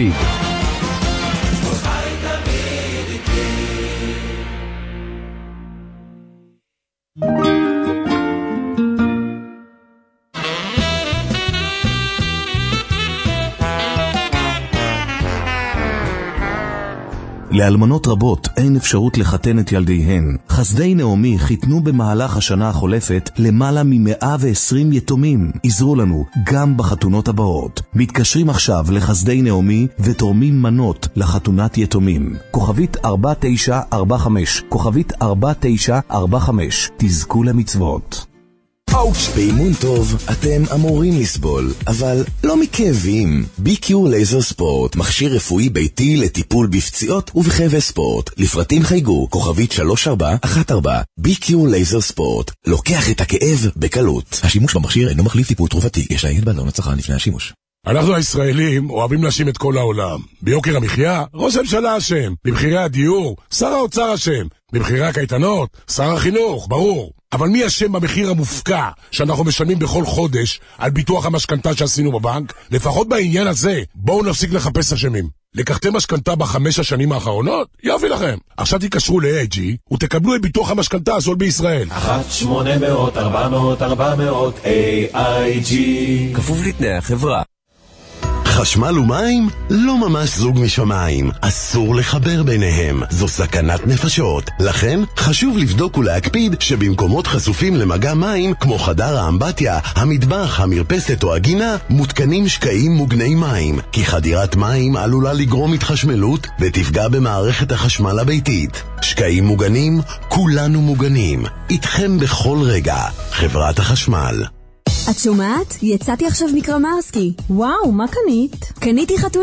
לאלמנות רבות אין אפשרות לחתן את ילדיהן. חסדי נעמי חיתנו במהלך השנה החולפת למעלה מ-מאה ועשרים יתומים. עזרו לנו גם בחתונות הבאות. מתקשרים עכשיו לחסדי נעמי ותורמים מנות לחתונת יתומים. כוכבית ארבע תשע ארבע חמש, כוכבית ארבע תשע ארבע חמש. תזכו למצוות. באימון טוב אתם אמורים לסבול, אבל לא מכאבים. בי-קיור לייזר ספורט, מכשיר רפואי ביתי לטיפול בפציעות ובכאבי ספורט. לפרטים חייגו, כוכבית שלוש ארבע אחת ארבע. בי-קיור לייזר ספורט, לוקח את הכאב בקלות. השימוש במכשיר אינו מחליף טיפול תרופתי, יש להעיין בעלון הצרכן לפני השימוש. אנחנו הישראלים אוהבים להאשים את כל העולם. ביוקר המחיה, ראש הממשלה אשם. במחירי הדיור, שר האוצר אשם. במחירי הקייטנות, שר החינוך, ברור. אבל מי אשם במחיר המופקע שאנחנו משלמים בכל חודש על ביטוח המשכנתה שעשינו בבנק? לפחות בעניין הזה, בואו נפסיק לחפש אשמים. לקחתם משכנתה בחמש השנים האחרונות? יופי לכם. עכשיו תיקשרו ל-איי איי ג'י ותקבלו את ביטוח המשכנתה הזול בישראל. אחת שמונה מאות ארבע מאות ארבע מאות איי איי ג'י כפוף לתנאי החברה. חשמל ומים? לא ממש זוג משמיים. אסור לחבר ביניהם. זו סכנת נפשות. לכן חשוב לבדוק ולהקפיד שבמקומות חשופים למגע מים, כמו חדר האמבטיה, המטבח, המרפסת או הגינה, מותקנים שקעים מוגני מים. כי חדירת מים עלולה לגרום התחשמלות ותפגע במערכת החשמל הביתית. שקעים מוגנים, כולנו מוגנים. איתכם בכל רגע. חברת החשמל. את שומעת? יצאתי עכשיו מקרמרסקי. וואו, מה קנית? קניתי חתונה.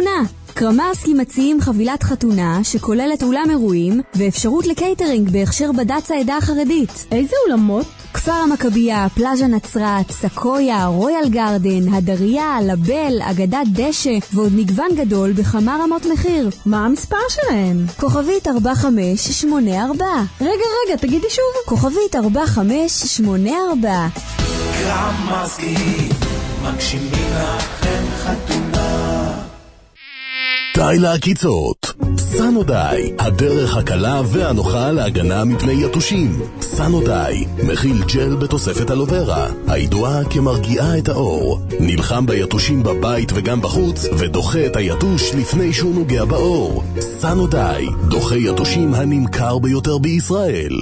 קרמרסקי מציעים חבילת חתונה שכוללת אולם אירועים ואפשרות לקייטרינג בהכשר בד"ץ העדה החרדית. איזה אולמות? כפר המכבייה, פלאז'ה נצרת, סקויה, רויאל גרדן, הדריה, לבל, אגדת דשא ועוד מגוון גדול בכמה רמות מחיר. מה המספר שלהם? כוכבית ארבע חמש שמונה ארבע. רגע רגע, תגידי שוב. כוכבית ארבע חמש שמונה ארבע. קרמרסקי, מגשימים לכם חתונה. די לעקיצות. סנודיי, הדרך הקלה והנוחה להגנה מפני יתושים. סנודיי, מכיל ג'ל בתוספת אלוברה, הידועה כמרגיעה את האור. נלחם ביתושים בבית וגם בחוץ, ודוחה את היתוש לפני שהוא נוגע באור. סנודיי, דוחה יתושים הנמכר ביותר בישראל.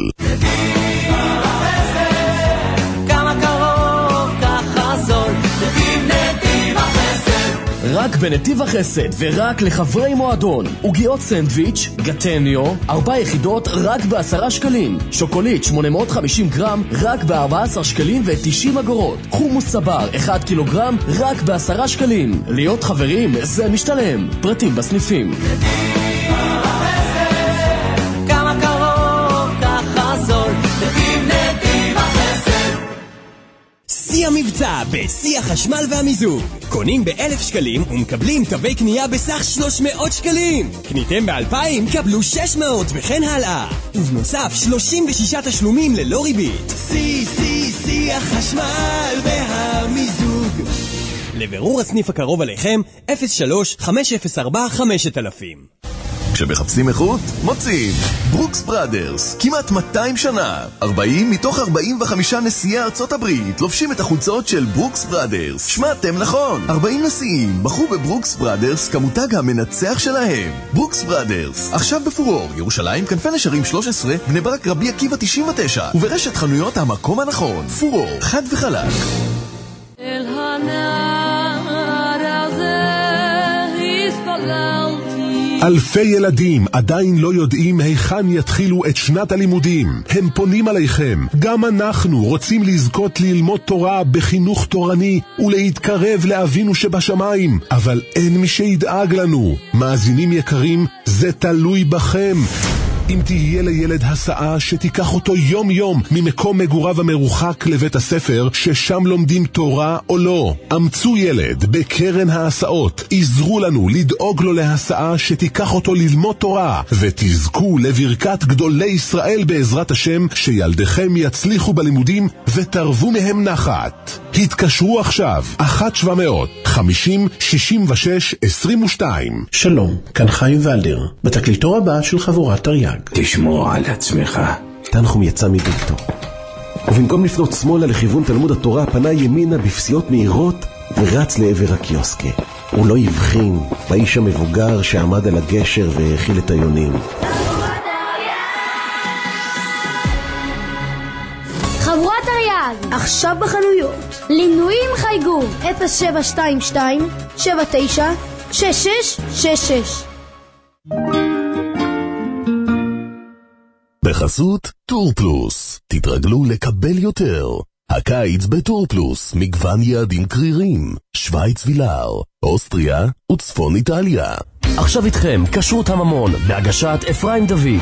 רק בנתיב החסד ורק לחברי מועדון. עוגיות סנדוויץ', גטניו, ארבע יחידות רק בעשרה שקלים. שוקולית שמונה מאות וחמישים גרם רק בארבע עשרה שקלים ותשעים אגורות. חומוס צבר אחד קילוגרם רק בעשרה שקלים. להיות חברים זה משתלם. פרטים בסניפים. כמה קרוב ככה זול, נתיב נתיב החסד. שיא המבצע בשיא החשמל והמיזוג. קונים באלף שקלים ומקבלים תווי קנייה בסך שלוש מאות שקלים. קניתם באלפיים, קבלו שש מאות וכן הלאה. ובנוסף שלושים ושישה תשלומים ללא ריבית. שיא, שיא, שיא החשמל והמיזוג. לבירור הסניף הקרוב עליכם, אפס שלוש חמש אפס ארבע חמש אלף. כשמחפשים איכות, מוצאים ברוקס בראדרס, כמעט מאתיים שנה. ארבעים מתוך ארבעים וחמישה נשיאי ארצות הברית לובשים את החולצות של ברוקס בראדרס. שמעתם נכון, ארבעים נשיאים בחרו בברוקס בראדרס כמותג המנצח שלהם. ברוקס בראדרס, עכשיו בפורור, ירושלים, כנפי נשרים שלוש עשרה, בני ברק רבי עקיבא תשעים ותשע, וברשת חנויות המקום הנכון. פורור, חד וחלק. אל הנער הזה הספללתי. אלפי ילדים עדיין לא יודעים היכן יתחילו את שנת הלימודים. הם פונים עליכם. גם אנחנו רוצים לזכות ללמוד תורה בחינוך תורני ולהתקרב לאבינו שבשמיים, אבל אין מי שידאג לנו. מאזינים יקרים, זה תלוי בכם. אם תהיה לילד הסעה שתיקח אותו יום יום ממקום מגוריו המרוחק לבית הספר ששם לומדים תורה או לא, אמצו ילד בקרן ההסעות, עזרו לנו לדאוג לו להסעה שתיקח אותו ללמוד תורה, ותזכו לברכת גדולי ישראל בעזרת השם, שילדיכם יצליחו בלימודים ותרבו מהם נחת. התקשרו עכשיו אחת שבע מאות חמישים שישים ושש עשרים ושתיים. שלום, כאן חיים ולדר בתקליטור הבא של חבורת תרי"ג. תשמור על עצמך. תנחום יצא מביתו, ובמקום לפנות שמאלה לכיוון תלמוד התורה פנה ימינה בפסיעות מהירות ורץ לעבר הקיוסקה. הוא לא הבחין באיש המבוגר שעמד על הגשר והאכיל את היונים. חבורת תרי"ג עכשיו בחנויות. לינויים חייגו אפס שבע שתיים שתיים שבע תשע שש שש שש שש. בחסות טור פלוס, תתרגלו לקבל יותר. הקיץ בטור פלוס, מגוון יעדים קרירים, שוויץ וילר, אוסטריה וצפון איטליה. עכשיו איתכם כשרות הממון בהגשת אפרים דוד.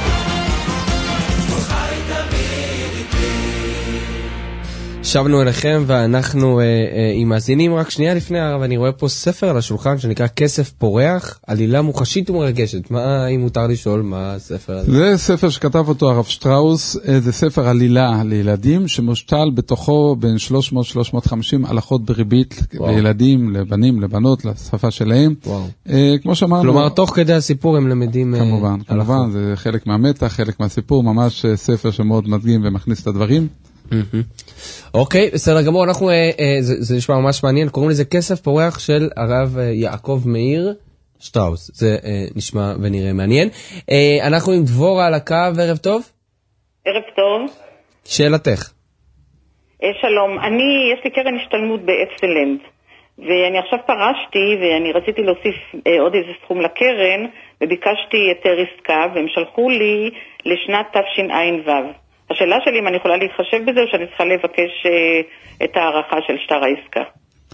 שבנו אליכם ואנחנו אה, אה, עם מאזינים. רק שנייה לפני הרב, אני רואה פה ספר על השולחן שנקרא כסף פורח, עלילה מוחשית ומרגשת. מה, אם מותר לשאול, מה הספר הזה? זה ספר שכתב אותו הרב שטראוס, זה ספר עלילה לילדים שמושתל בתוכו בין שלוש מאות שלוש מאות וחמישים הלכות בריבית לילדים, לבנים, לבנות, לשפה שלהם. אה, כמו שאמרנו... כלומר, תוך כדי הסיפור הם למדים כמובן, אה, כמובן, זה חלק מהמתח, חלק מהסיפור, ממש ספר שמאוד מדגים ומכניס את הדברים. אוקיי, בסדר גמור, אנחנו, זה נשמע ממש מעניין, קוראים לזה כסף פורח של הרב יעקב מאיר שטראוס, זה נשמע ונראה מעניין. אנחנו עם דבורה על הקו, ערב טוב. ערב טוב. שאלתך. שלום, אני, יש לי קרן השתלמות באקסלנט, ואני עכשיו פרשתי ואני רציתי להוסיף עוד איזה סכום לקרן, וביקשתי יותר עסקה, והם שלחו לי לשנת תשע"ו. השאלה שלי אם אני יכולה להתחשב בזה או שאני צריכה לבקש uh, את הערכה של שטר העסקה.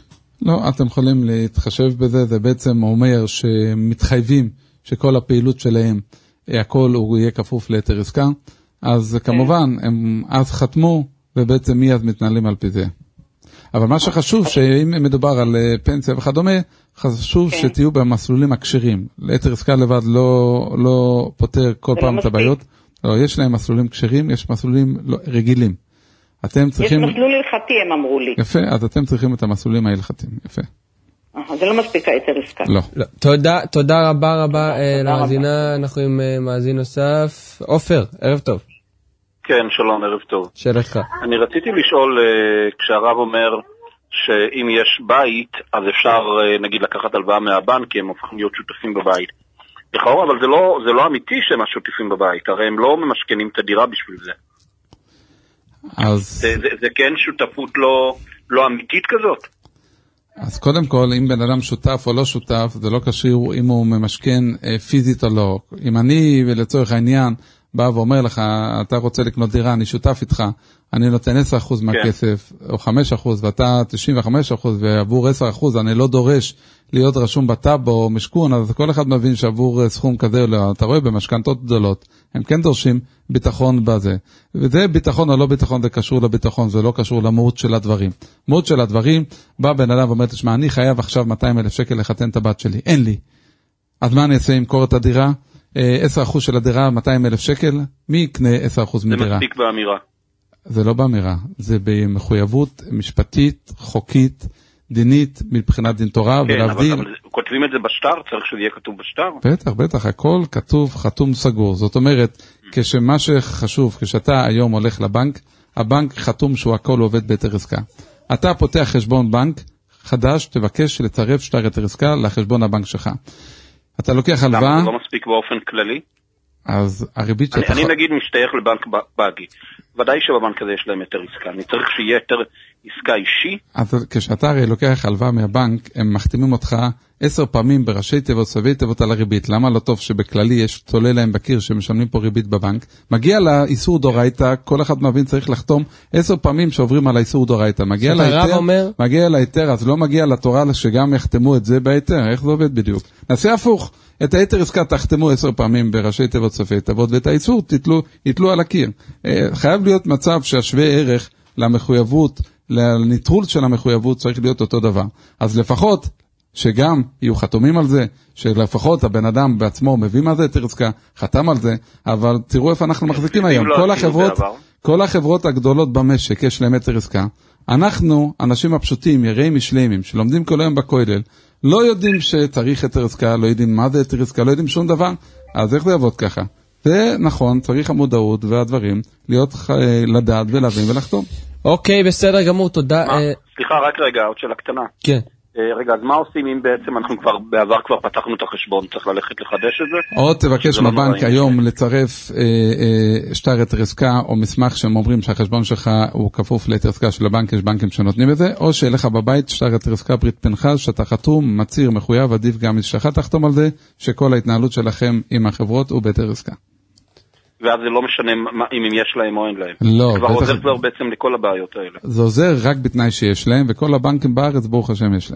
לא, אתם יכולים להתחשב בזה, זה בעצם אומר שמתחייבים שכל הפעילות שלהם, הכל הוא יהיה כפוף ליתר עסקה, אז כמובן, הם אז חתמו, ובעצם מי אז מתנהלים על פי זה. אבל מה שחשוב, שאם מדובר על פנסיה וכדומה, חשוב שתהיו במסלולים הקשרים. ליתר עסקה לבד לא, לא פותר כל פעם את הבעיות. לא, יש להם מסלולים קשרים, יש מסלולים רגילים. אתם צריכים... יש מסלול הלכתי, הם אמרו לי. יפה, אז אתם צריכים את המסלולים ההלכתיים, יפה. זה לא מספיק היתר עסקה. לא. תודה, תודה רבה רבה למאזינה, אנחנו עם מאזין נוסף. עופר, ערב טוב. כן, שלום, ערב טוב. שאלתך. אני רציתי לשאול, כשהרב אומר שאם יש בית, אז אפשר נגיד לקחת הלוואה מהבנק, כי הם הופכים להיות שותפים בבית. לכאורה, אבל זה לא, זה לא אמיתי שהם השותפים בבית, הרי הם לא ממשכנים את הדירה בשביל זה. אז... זה, זה, זה כן שותפות לא, לא אמיתית כזאת? אז קודם כל, אם בן אדם שותף או לא שותף, זה לא קשור אם הוא ממשכן אה, פיזית או לא. אם אני, ולצורך העניין, בא ואומר לך, אתה רוצה לקנות דירה, אני שותף איתך, אני נותן עשרה אחוז מהכסף, או חמישה אחוז, ואתה תשעים וחמישה אחוז, ועבור עשרה אחוז אני לא דורש להיות רשום בטאבו או משכון, אז כל אחד מבין שעבור סכום כזה, אתה רואה במשכנתות גדולות, הם כן דורשים ביטחון בזה. וזה ביטחון או לא ביטחון, זה קשור לביטחון, זה לא קשור למהות של הדברים. מהות של הדברים, בא בן אדם ואומר, תשמע, אני חייב עכשיו מאתיים אלף שקל לחתן את הבת שלי, אין לי. אז מה אני אעשה עם קור את הדירה? עשרה אחוז של הדירה, מאתיים אלף שקל, מי יקנה עשרה אחוז מדירה? זה מספיק באמירה. זה לא באמירה, זה במחויבות משפטית, חוקית, דינית, מבחינת דין תורה, כן, ולהבדיל... אבל, אבל כותבים את זה בשטר, צריך שזה יהיה כתוב בשטר? בטח, בטח, הכל כתוב, חתום, סגור. זאת אומרת, כשמה שחשוב, כשאתה היום הולך לבנק, הבנק חתום שהוא הכל עובד ביתר עסקה. אתה פותח חשבון בנק חדש, תבקש לצרף שטר יתר עסקה לחשבון הבנק שלך. אתה לוקח הלוואה... למה זה לא מספיק באופן כללי? אז הריבית שאתה... אני, אני נגיד משתייך לבנק באגי. ודאי שבבנק הזה יש להם יותר עסקה. אני צריך שיהיה יותר עסקה אישי. אז כשאתה הרי לוקח הלוואה מהבנק, הם מחתימים אותך עשר פעמים בראשי תיבות, סווי תיבות על הריבית. למה לא טוב שבכללי יש תולה להם בקיר שמשלמים פה ריבית בבנק? מגיע לאיסור דורייתא, כל אחד מבין צריך לחתום עשר פעמים שעוברים על האיסור דורייתא. מגיע להיתר, מגיע להיתר, אז לא מגיע לתורה שגם יחתמו את זה בהיתר. איך זה עובד בדיוק? נעשה הפוך. את היתר עסקה תחתמו עשר פעמים בראשי תיבות סופי תיבות, ואת האיסור תתלו, יתלו על הקיר. חייב להיות מצב שהשווה ערך למחויבות, לניטרול של המחויבות צריך להיות אותו דבר. אז לפחות שגם יהיו חתומים על זה, שלפחות הבן אדם בעצמו מביא מה זה היתר עסקה, חתם על זה, אבל תראו איפה אנחנו מחזיקים היום. כל החברות, כל החברות הגדולות במשק יש להם היתר עסקה. אנחנו, אנשים הפשוטים, יראי משלמים, שלומדים כל היום בכולל, לא יודעים שצריך היתר עסקה, לא יודעים מה זה היתר עסקה, לא יודעים שום דבר, אז איך זה יעבוד ככה? ונכון, צריך המודעות והדברים להיות לדעת ולהבין ולחתום. אוקיי, בסדר גמור, תודה. סליחה, רק רגע, עוד שאלה קטנה. כן. רגע, אז מה עושים אם בעצם אנחנו כבר, בעבר כבר פתחנו את החשבון, צריך ללכת לחדש את זה? או תבקש מהבנק היום לצרף שטר היתר עסקה, או מסמך שהם אומרים שהחשבון שלך הוא כפוף להיתר עסקה של הבנק, יש בנקים שנותנים את זה, או שיהיה לך בבית שטר היתר עסקה ברית פנחס, שאתה חתום, מצהיר, מחויב, עדיף גם אשתך תחתום על זה, שכל ההתנהלות שלכם עם החברות הוא בהיתר עסקה. ואז זה לא משנה אם יש להם או אין להם. לא. כבר עוזר כבר בעצם לכל הבעיות האלה. זה עוזר רק בתנאי שיש להם, וכל הבנקים בארץ, ברוך השם, יש להם.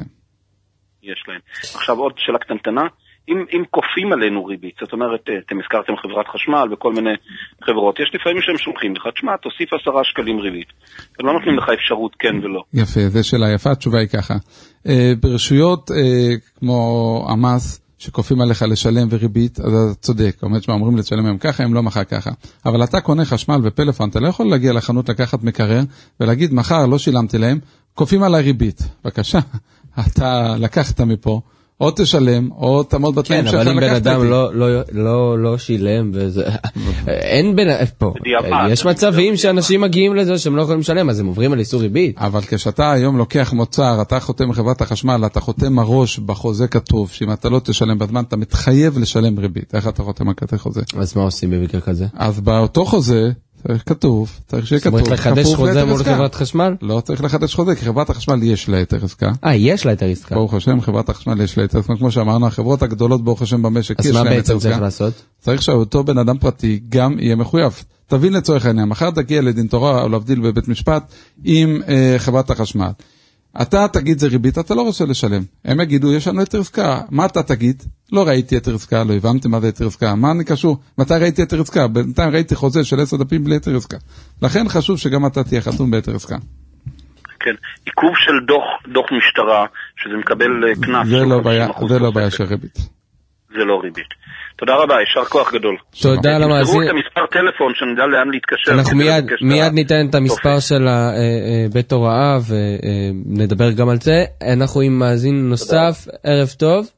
יש להם. עכשיו עוד שאלה קטנטנה, אם, אם כופים עלינו ריבית, זאת אומרת, אתם הזכרתם חברת חשמל וכל מיני חברות, יש לפעמים שהם שולחים לך, תשמע, תוסיף עשרה שקלים ריבית. הם לא נותנים לך אפשרות כן ולא. יפה, זה שאלה יפה, התשובה היא ככה. ברשויות כמו המס, שכופים עליך לשלם וריבית, אז אתה צודק, אומרת שמה אומרים לשלם הם ככה, הם לא מחר ככה. אבל אתה קונה חשמל ופלאפון, אתה לא יכול להגיע לחנות לקחת מקרר, ולהגיד מחר לא שילמתי להם, כופים עליי ריבית. בבקשה, אתה לקחת מפה, או תשלם, או תעמוד בתנאים שלך לקחת. כן, אבל אם בן אדם לא, לא, לא, לא שילם, וזה, אין בין, פה, יש מצבים שאנשים מגיעים לזה שהם לא יכולים לשלם, אז הם עוברים על איסור ריבית. אבל כשאתה היום לוקח מוצר, אתה חותם חברת החשמל, אתה חותם מראש בחוזה כתוב, שאם אתה לא תשלם בזמן, אתה מתחייב לשלם ריבית. איך אתה חותם על כזה חוזה? אז מה עושים במקרה כזה? אז באותו חוזה, צריך כתוב, צריך שיהיה כתוב. צריך לחדש חוזה מול חברת חשמל? לא צריך לחדש חוזה, כי חברת החשמל יש לה היתר עסקה. אה, יש לה היתר עסקה. ברוך השם, חברת החשמל יש לה היתר עסקה. כמו שאמרנו, החברות הגדולות ברוך השם במשק יש להם היתר עסקה. אז מה בעצם צריך לעשות? צריך שאותו בן אדם פרטי גם יהיה מחויב. תבין לצורך העניין, מחר תגיע לדין תורה או להבדיל בבית משפט עם חברת החשמל. אתה תגיד זה ריבית, אתה לא רוצה לשלם. הם יגידו, יש לנו יתר עסקה. מה אתה תגיד? לא ראיתי יתר עסקה, לא הבנתי מה זה יתר עסקה. מה אני קשור? מתי ראיתי יתר עסקה? בינתיים ראיתי חוזה של עשר דפים בלי יתר עסקה. לכן חשוב שגם אתה תהיה חתום ביתר עסקה. כן, עיכוב של דוח, דוח משטרה, שזה מקבל קנס. זה לא בעיה, זה לא בעיה של ריבית. זה לא ריבית. תודה רבה, יישר כוח גדול. תודה למאזין. תראו את המספר טלפון, שנדע לאן להתקשר. אנחנו מיד, מיד ניתן את המספר של בית הוראה, ונדבר גם על זה. אנחנו עם מאזין נוסף, ערב טוב.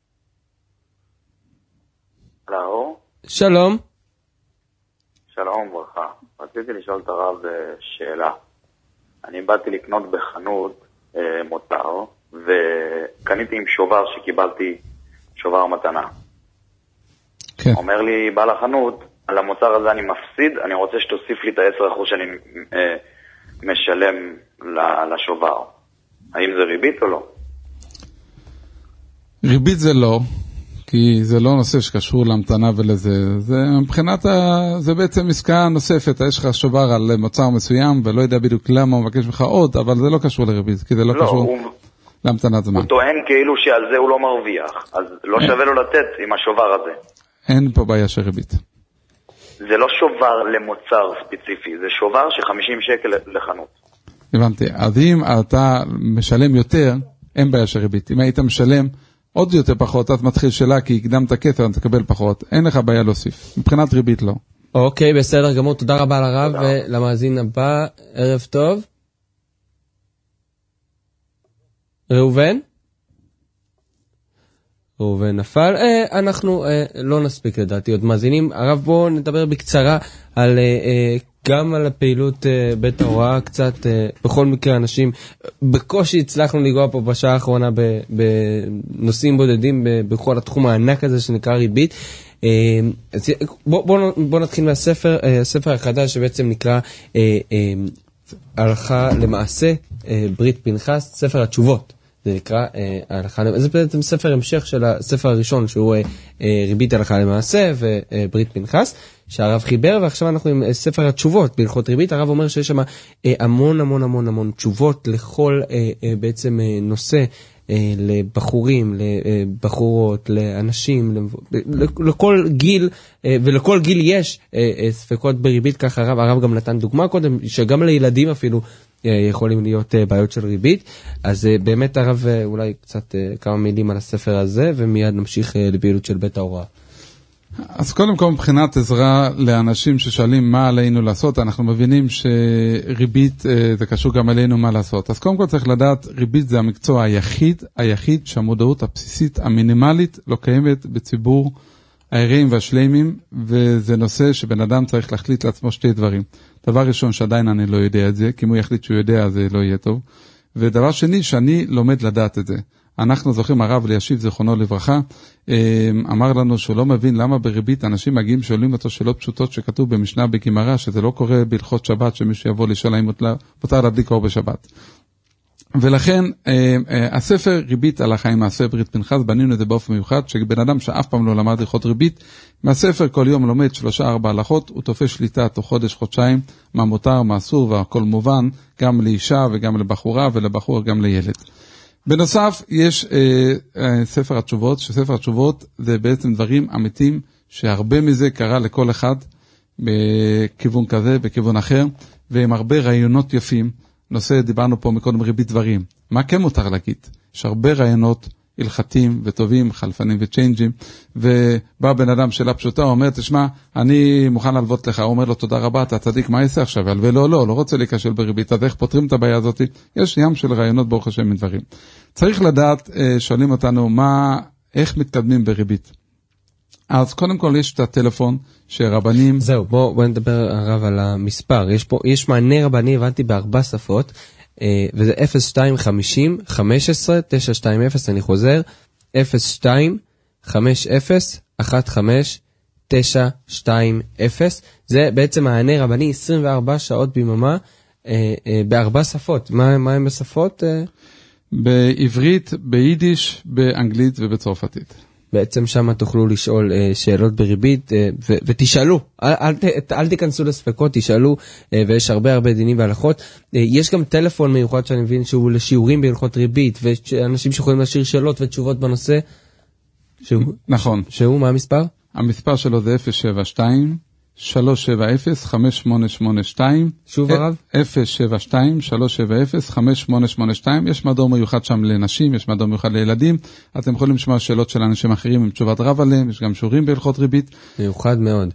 הלו. שלום. שלום וברכה. רציתי לשאול את הרב שאלה. אני באתי לקנות בחנות מוצר, וקניתי עם שובר שקיבלתי שובר מתנה. כן. אומר לי בעל החנות, על המוצר הזה אני מפסיד, אני רוצה שתוסיף לי את ה-עשרה אחוז שאני אה, משלם לשובר. האם זה ריבית או לא? ריבית זה לא, כי זה לא נושא שקשור להמתנה ולזה. זה מבחינת, ה... זה בעצם עסקה נוספת, יש לך שובר על מוצר מסוים, ולא יודע בדיוק למה הוא מבקש לך עוד, אבל זה לא קשור לריבית, כי זה לא, לא קשור הוא... להמתנת זמן. הוא טוען כאילו שעל זה הוא לא מרוויח, אז לא שווה לו לתת עם השובר הזה. אין פה בעיה של ריבית. זה לא שובר למוצר ספציפי, זה שובר ש-חמישים שקל לחנות. הבנתי. אז אם אתה משלם יותר, אין בעיה של ריבית. אם היית משלם עוד יותר פחות, אז מתחיל שאלה, כי הקדמת כסף, אתה תקבל פחות. אין לך בעיה להוסיף. מבחינת ריבית לא. אוקיי, בסדר גמור. תודה רבה לרב ולמאזין הבא. ערב טוב. ראובן? ונפל, אה, אנחנו אה, לא נספיק לדעתי עוד מאזינים. הרב, בואו נדבר בקצרה על, אה, גם על הפעילות אה, בית ההוראה קצת. אה, בכל מקרה אנשים, בקושי הצלחנו לגוע פה בשעה האחרונה בנושאים בודדים ב, בכל התחום הענק הזה שנקרא ריבית. אה, בואו בוא, בוא נתחיל מהספר, אה, הספר החדש שבעצם נקרא אה, אה, הלכה למעשה, אה, ברית פנחס, ספר התשובות. זה נקרא הלכה למעשה, זה בעצם ספר המשך של הספר הראשון שהוא ריבית הלכה למעשה וברית פנחס שהרב חיבר, ועכשיו אנחנו עם ספר התשובות בהלכות ריבית. הרב אומר שיש שם המון המון המון המון תשובות לכל בעצם נושא, לבחורים, לבחורות, לאנשים, לכל גיל, ולכל גיל יש ספקות בריבית. ככה הרב, הרב גם נתן דוגמה קודם, שגם לילדים אפילו יכולים להיות בעיות של ריבית. אז באמת הרב אולי קצת כמה מילים על הספר הזה, ומיד נמשיך לפעילות של בית ההוראה. אז קודם כל מבחינת עזרה לאנשים ששואלים מה עלינו לעשות, אנחנו מבינים שריבית זה קשור גם עלינו מה לעשות. אז קודם כל צריך לדעת, ריבית זה המקצוע היחיד, היחיד שהמודעות הבסיסית המינימלית לא קיימת בציבור העירים והשלימים, וזה נושא שבן אדם צריך להחליט לעצמו שתי דברים. דבר ראשון שעדיין אני לא יודע את זה, כי אם הוא יחליט שהוא יודע זה לא יהיה טוב. ודבר שני שאני לומד לדעת את זה. אנחנו זוכרים, הרב לישיב זיכרונו לברכה, אמר לנו שהוא לא מבין למה בריבית אנשים מגיעים שואלים אותו שאלות פשוטות שכתוב במשנה בגמרא, שזה לא קורה בהלכות שבת שמישהו יבוא לשאול האם מותר להדליק אור בשבת. ולכן הספר ריבית הלכה עם מעשה ברית פנחס, בנינו את זה באופן מיוחד, שבן אדם שאף פעם לא למד הלכות ריבית, מהספר כל יום לומד שלושה ארבע הלכות, הוא תופס שליטה תוך חודש חודשיים, מה מותר, מה אסור, והכל מובן, גם לאישה וגם לבחורה, ולבחור גם לילד. בנוסף, יש אה, אה, ספר התשובות, שספר התשובות זה בעצם דברים אמיתיים, שהרבה מזה קרה לכל אחד, בכיוון כזה, בכיוון אחר, ועם הרבה רעיונות יפים. נושא, דיברנו פה מקודם ריבית דברים. מה כן מותר להגיד? יש הרבה רעיונות הלכתיים וטובים, חלפנים וצ'יינג'ים, ובא בן אדם שאלה פשוטה, הוא אומר, תשמע, אני מוכן להלוות לך, הוא אומר לו, תודה רבה, אתה צדיק, מה יעשה עכשיו? ולא, לא, לא רוצה להיקשל בריבית, אז איך פותרים את הבעיה הזאת? יש ים של רעיונות ברוך השם מדברים. צריך לדעת, שואלים אותנו, מה, איך מתקדמים בריבית? אז קודם כל יש את הטלפון שרבנים... זהו, בוא, בוא נדבר הרב על המספר. יש פה, יש מענה רבני, הבנתי בארבע שפות, וזה אפס שתיים חמישים חמש עשרה תשע שתיים אפס, אני חוזר, אפס שתיים חמש אפס אחת חמש תשע שתיים אפס. זה בעצם מענה רבני עשרים וארבע שעות ביממה, בארבע שפות. מה, מה הם בשפות? בעברית, ביידיש, באנגלית ובצרפתית. בעצם שם תוכלו לשאול uh, שאלות בריבית, uh, ו- ותשאלו, אל, אל, ת- אל תיכנסו לספקות, תשאלו, uh, ויש הרבה הרבה דינים והלכות. Uh, יש גם טלפון מיוחד שאני מבין שהוא לשיעורים בהלכות ריבית, ואנשים שיכולים להשאיר שאלות ותשובות בנושא. שהוא, נכון. שהוא, מה המספר? המספר שלו זה אפס שבע שתיים שלוש שבע אפס חמש שמונה שמונה שתיים. שוב הרב? אפס שבע שתיים שלוש שבע אפס חמש שמונה שמונה שתיים. יש מדור מיוחד שם לנשים, יש מדור מיוחד לילדים. אתם יכולים לשמוע שאלות של אנשים אחרים עם תשובת רב עליהם, יש גם שיעורים בהלכות ריבית. מיוחד מאוד.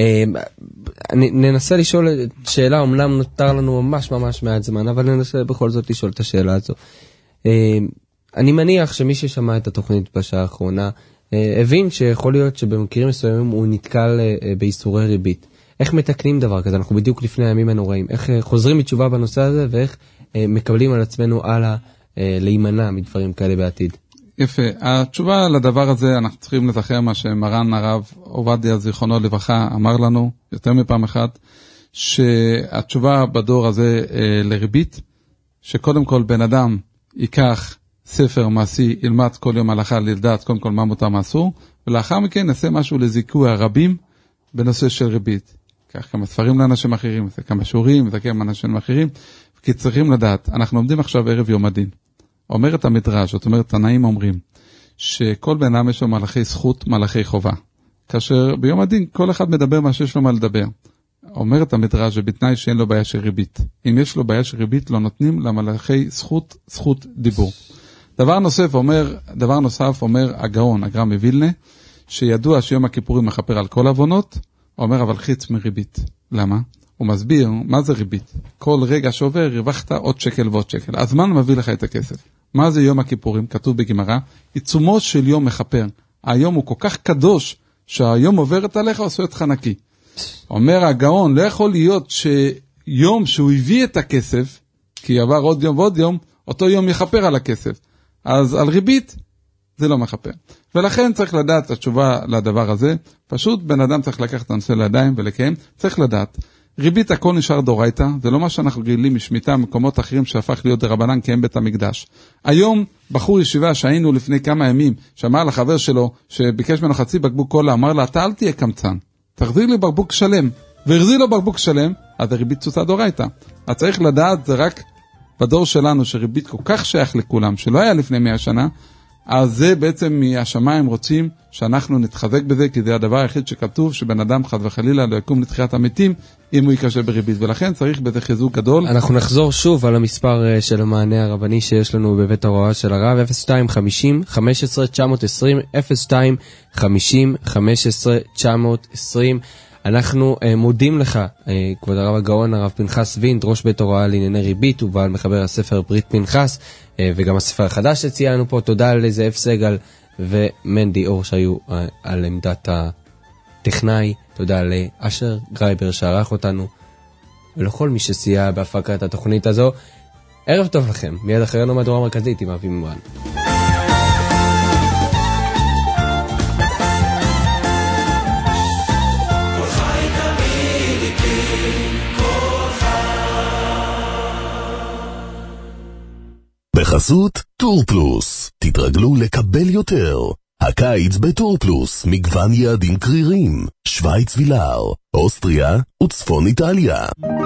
ננסה לשאול שאלה, אמנם נותר לנו ממש ממש מעט זמן, אבל ננסה בכל זאת לשאול את השאלה הזו. אני מניח שמי ששמע את התוכנית בשעה האחרונה, הבין שיכול להיות שבמקרים מסוימים הוא נתקל באיסורי ריבית. איך מתקנים דבר כזה? אנחנו בדיוק לפני הימים הנוראים. איך חוזרים מתשובה בנושא הזה, ואיך מקבלים על עצמנו הלאה להימנע מדברים כאלה בעתיד? יפה. התשובה לדבר הזה, אנחנו צריכים לזכר מה שמרן הרב עובדיה זיכרונו לברכה אמר לנו יותר מפעם אחת, שהתשובה בדור הזה לריבית, שקודם כל בן אדם ייקח ספר מעשי, ילמד כל יום הלכה לדעת קודם כל מה מותר מה אסור, ולאחר מכן נעשה משהו לזיכוי הרבים בנושא של ריבית. כך כמה ספרים לאנשים אחרים, זה כמה שיעורים, זה כמה אנשים אחרים, כי צריכים לדעת, אנחנו עומדים עכשיו ערב יום הדין. אומרת המדרש, זאת אומרת, תנאים אומרים, שכל בן אדם יש לו מלאכי זכות, מלאכי חובה. כאשר ביום הדין כל אחד מדבר מה שיש לו מה לדבר. אומרת המדרש, ובתנאי שאין לו בעיה של ריבית. אם יש לו בעיה של ריבית, לא נותנים למלאכי זכות, זכות דיבור. דבר נוסף אומר, דבר נוסף אומר הגאון, הגר"א מווילנה, שידוע שיום הכיפורים מכפר על כל עוונות, אומר אבל חיץ מריבית. למה? הוא מסביר מה זה ריבית. כל רגע שעובר הרווחת עוד שקל ועוד שקל. הזמן מביא לך את הכסף. מה זה יום הכיפורים? כתוב בגמרא, עיצומו של יום מכפר. היום הוא כל כך קדוש, שהיום עוברת עליך עושה אותך נקי. אומר הגאון, לא יכול להיות שיום שהוא הביא את הכסף, כי עבר עוד יום ועוד יום, אותו יום יכפר על הכסף. אז על ריבית זה לא מחפר. ולכן צריך לדעת את התשובה לדבר הזה. פשוט בן אדם צריך לקחת את הנושא לידיים ולקיים. צריך לדעת. ריבית הכל נשאר דורייתא. זה לא מה שאנחנו גילים משמיטה מקומות אחרים שהפך להיות דרבנן כי הם בית המקדש. היום בחור ישיבה שהיינו לפני כמה ימים, שאמר לחבר שלו שביקש ממנו חצי בקבוק קולה, אמר לה, אתה אל תהיה קמצן. תחזיר לי בקבוק שלם. והחזיר לו בקבוק שלם, אז הריבית תוצאה דורייתא. אז צריך לדעת, זה רק בדור שלנו שריבית כל כך שייך לכולם, שלא היה לפני מאה שנה, אז זה בעצם מהשמיים רוצים שאנחנו נתחזק בזה, כי זה הדבר היחיד שכתוב, שבן אדם חד וחלילה לא יקום לתחיית המתים, אם הוא יקשה בריבית, ולכן צריך בזה חיזוק גדול. אנחנו נחזור שוב על המספר של המענה הרבני שיש לנו בבית ההוראה של הרב, אפס שתיים חמישים חמש עשרה תשע עשרים, אפס שתיים חמישים חמש עשרה תשע עשרים. אנחנו uh, מודים לך, uh, כבוד הרב הגאון, הרב פנחס וינט, ראש בית הוראה לענייני ריבית, ובעל מחבר הספר ברית פנחס, uh, וגם הספר החדש שציינו פה. תודה לזאב סגל ומנדי אור שהיו uh, על עמדת הטכנאי. תודה לאשר גרייבר שערך אותנו, ולכל מי שסייע בהפקת התוכנית הזו. ערב טוב לכם, מיד אחרינו מהדורה המרכזית עם אבי ממרן. בחסות טור פלוס, תתרגלו לקבל יותר. הקיץ בטור פלוס, מגוון יעדים קרירים, שוויץ וילאר, אוסטריה וצפון איטליה.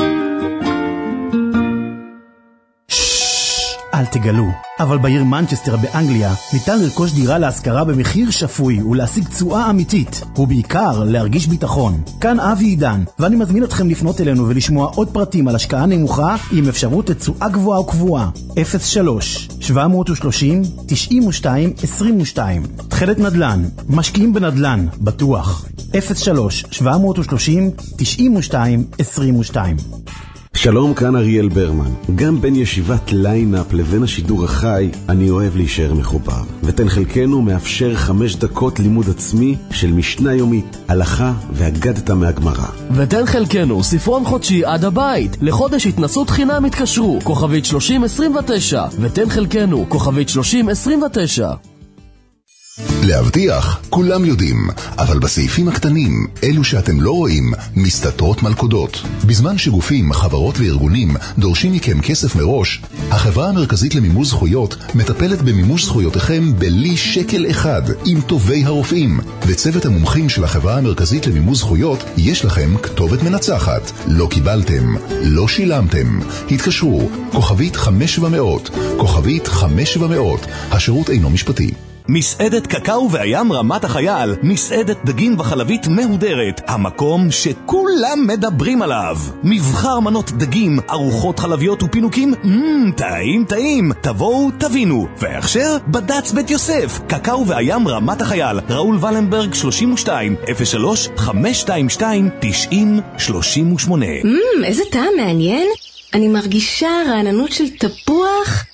אל תגלו, אבל בעיר מנצ'סטר באנגליה ניתן לרכוש דירה להשכרה במחיר שפוי ולהשיג תשואה אמיתית, ובעיקר להרגיש ביטחון. כאן אבי עידן, ואני מזמין אתכם לפנות אלינו ולשמוע עוד פרטים על השקעה נמוכה עם אפשרות לתשואה גבוהה וקבועה. אפס שלוש שבע שלושים תשעים ושתיים עשרים ושתיים. תחילת נדל"ן, משקיעים בנדל"ן, בטוח. אפס שלוש שבע שלושים תשעים ושתיים עשרים ושתיים. שלום, כאן אריאל ברמן. גם בין ישיבת ליינאפ לבין השידור החי, אני אוהב להישאר מחובר. ותן חלקנו מאפשר חמש דקות לימוד עצמי של משנה יומית, הלכה והגדת מהגמרא. ותן חלקנו ספרון חודשי עד הבית. לחודש התנסות חינם התקשרו, כוכבית שלושים עשרים ותשע. ותן חלקנו, כוכבית שלושים עשרים ותשע. להבטיח, כולם יודעים, אבל בסעיפים הקטנים, אלו שאתם לא רואים, מסתתרות מלכודות. בזמן שגופים, חברות וארגונים דורשים מכם כסף מראש, החברה המרכזית למימוש זכויות מטפלת במימוש זכויותיכם בלי שקל אחד עם טובי הרופאים. וצוות המומחים של החברה המרכזית למימוש זכויות יש לכם כתובת מנצחת. לא קיבלתם, לא שילמתם. התקשרו, כוכבית חמש ומאות, כוכבית חמש ומאות, השירות אינו משפטי. מסעדת קקאו והים רמת החייל, מסעדת דגים וחלבית מהודרת, המקום שכולם מדברים עליו. מבחר מנות דגים, ארוחות חלביות ופינוקים, מmm, טעים טעים, תבואו תבינו. והכשר בד"ץ בית יוסף, קקאו והים רמת החייל, ראול ולנברג שלושים ושתיים, אפס שלוש חמש שתיים שתיים תשעים שלושים ושמונה. מmm, איזה טעם מעניין. אני מרגישה רעננות של תפוח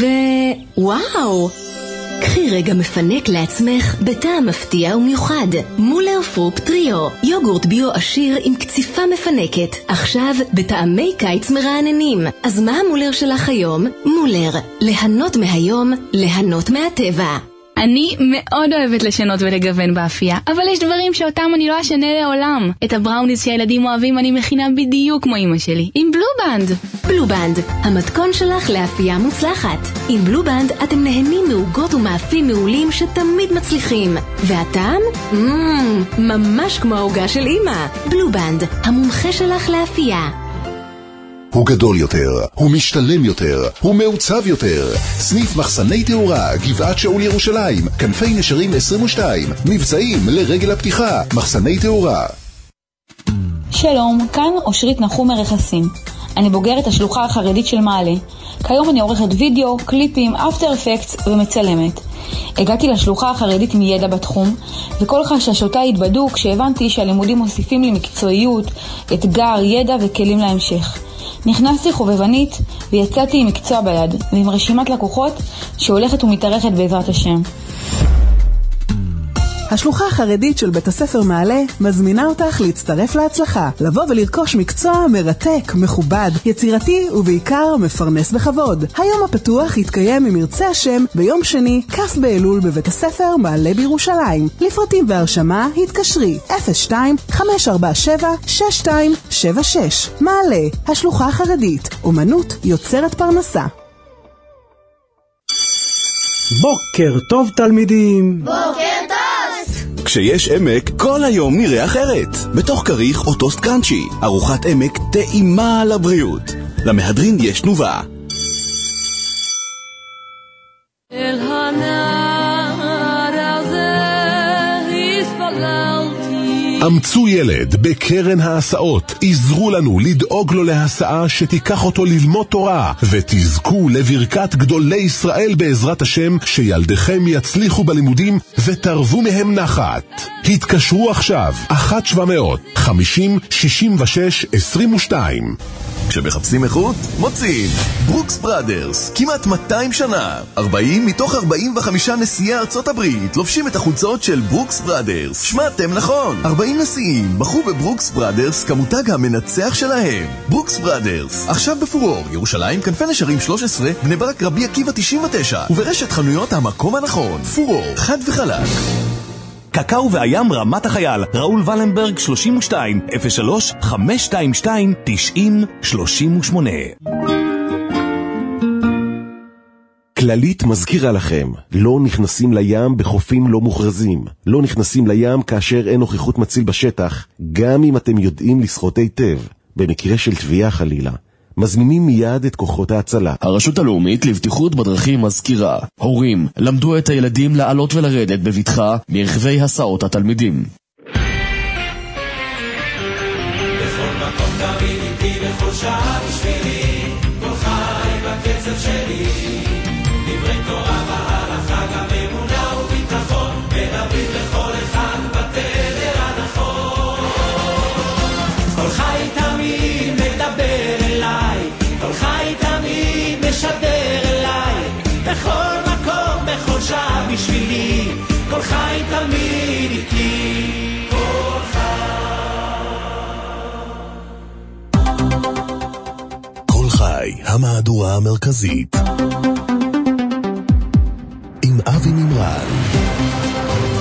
ווואו. קחי רגע מפנק לעצמך בטעם מפתיע ומיוחד. מולר פרופ טריו, יוגורט ביו עשיר עם קציפה מפנקת, עכשיו בטעמי קיץ מרעננים. אז מה המולר שלך היום? מולר, ליהנות מהיום, ליהנות מהטבע. אני מאוד אוהבת לשנות ולגוון באפייה, אבל יש דברים שאותם אני לא אשנה לעולם. את הבראוניז שהילדים אוהבים אני מכינה בדיוק כמו אמא שלי, עם בלובנד. בלובנד, המתכון שלך לאפייה מוצלחת. עם בלובנד אתם נהנים מעוגות ומאפים מעולים שתמיד מצליחים. והטעם? מmm, ממש כמו העוגה של אמא. בלובנד, המומחה שלך לאפייה. הוא גדול יותר, הוא משתלם יותר, הוא מעוצב יותר. סניף מחסני תאורה, גבעת שאול ירושלים, כנפי נשרים עשרים ושתיים, מבצעים לרגל הפתיחה, מחסני תאורה. שלום, כאן אושרית נחום מרכסים. אני בוגרת השלוחה החרדית של מעלה. כיום אני עורכת וידאו, קליפים, אפטר אפקטס ומצלמת. הגעתי לשלוחה החרדית עם ידע בתחום, וכל חששותיי התבדו כשהבנתי שהלימודים מוסיפים לי מקצועיות, אתגר, ידע וכלים להמשך. נכנסתי חובבנית ויצאתי עם מקצוע ביד, ועם רשימת לקוחות שהולכת ומתארכת בעזרת השם. השלוחה החרדית של בית הספר מעלה מזמינה אותך להצטרף להצלחה, לבוא ולרכוש מקצוע מרתק, מכובד, יצירתי ובעיקר מפרנס בכבוד. היום הפתוח יתקיים ממרצה השם ביום שני, כ' באלול בבית הספר מעלה בירושלים. לפרטים והרשמה התקשרי אפס שתיים חמש ארבע שבע שש שתיים שבע שש. מעלה, השלוחה החרדית, אומנות יוצרת פרנסה. בוקר טוב תלמידים. בוקר טוב. כשיש עמק, כל היום נראה אחרת. בתוך כריך או טוסט קראנצ'י, ארוחת עמק טעימה על הבריאות. למהדרין יש תנובה. אל הנער הזה הספללתי. אמצו ילד בקרן ההסעות, עזרו לנו לדאוג לו להסעה שתיקח אותו ללמוד תורה, ותזכו לברכת גדולי ישראל בעזרת השם, שילדיכם יצליחו בלימודים ותרבו מהם נחת. התקשרו עכשיו, אחת שבע מאות חמישים שישים ושש עשרים ושתיים. כשמחפשים איכות, מוצאים ברוקס בראדרס, כמעט מאתיים שנה, ארבעים מתוך ארבעים וחמישה נשיאי ארצות הברית לובשים את החולצות של ברוקס בראדרס. שמעתם נכון, ארבעים נשיאים בחרו בברוקס בראדרס כמותג המנצח שלהם. ברוקס בראדרס, עכשיו בפורור, ירושלים, כנפי נשרים שלוש עשרה, בני ברק, רבי עקיבא תשעים ותשע, וברשת חנויות המקום הנכון. פורור, חד וחלק. קקאו והים רמת החייל, ראול ולנברג שלושים ושתיים, אפס שלוש חמש שתיים שתיים תשעים שלושים ושמונה. כללית מזכירה לכם, לא נכנסים לים בחופים לא מוכרזים. לא נכנסים לים כאשר אין נוכחות מציל בשטח, גם אם אתם יודעים לשחות היטב. במקרה של תביעה חלילה, מזמינים מיד את כוחות ההצלה. הרשות הלאומית לבטיחות בדרכים מזכירה, הורים, למדו את הילדים לעלות ולרדת בבטחה מרכבי הסעות התלמידים. בכל מקום תמיד איתי, בכל שעה בשבילי, כל חי בקצב שלי, דברי תורה והלכה, גם אמונה וביטחון, מדברים לכל אחד בתדר הנכון. כל חי תמיד מדבר אליי, כל חי תמיד משדר אליי, בכל מקום, בכל שעה בשבילי, כל חי תמיד איתי, כל חי. כל חי, המהדורה המרכזית עם אבי נמרן.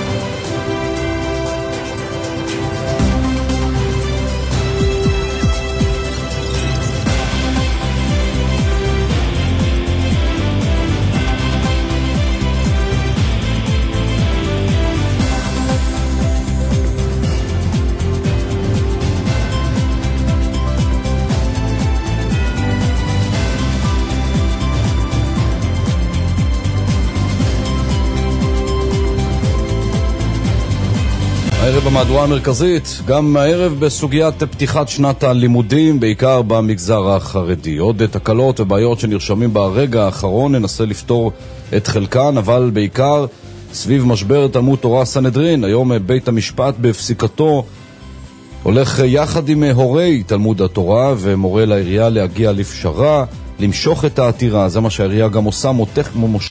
המהדורה המרכזית, גם הערב בסוגיית פתיחת שנת הלימודים, בעיקר במגזר החרדי. עוד תקלות ובעיות שנרשמים ברגע האחרון, ננסה לפתור את חלקן, אבל בעיקר סביב משבר תלמוד תורה סנהדרין. היום בית המשפט בפסיקתו הולך יחד עם הורי תלמוד התורה ומורה לעירייה להגיע לפשרה, למשוך את העתירה. זה מה שהעירייה גם עושה, מותח,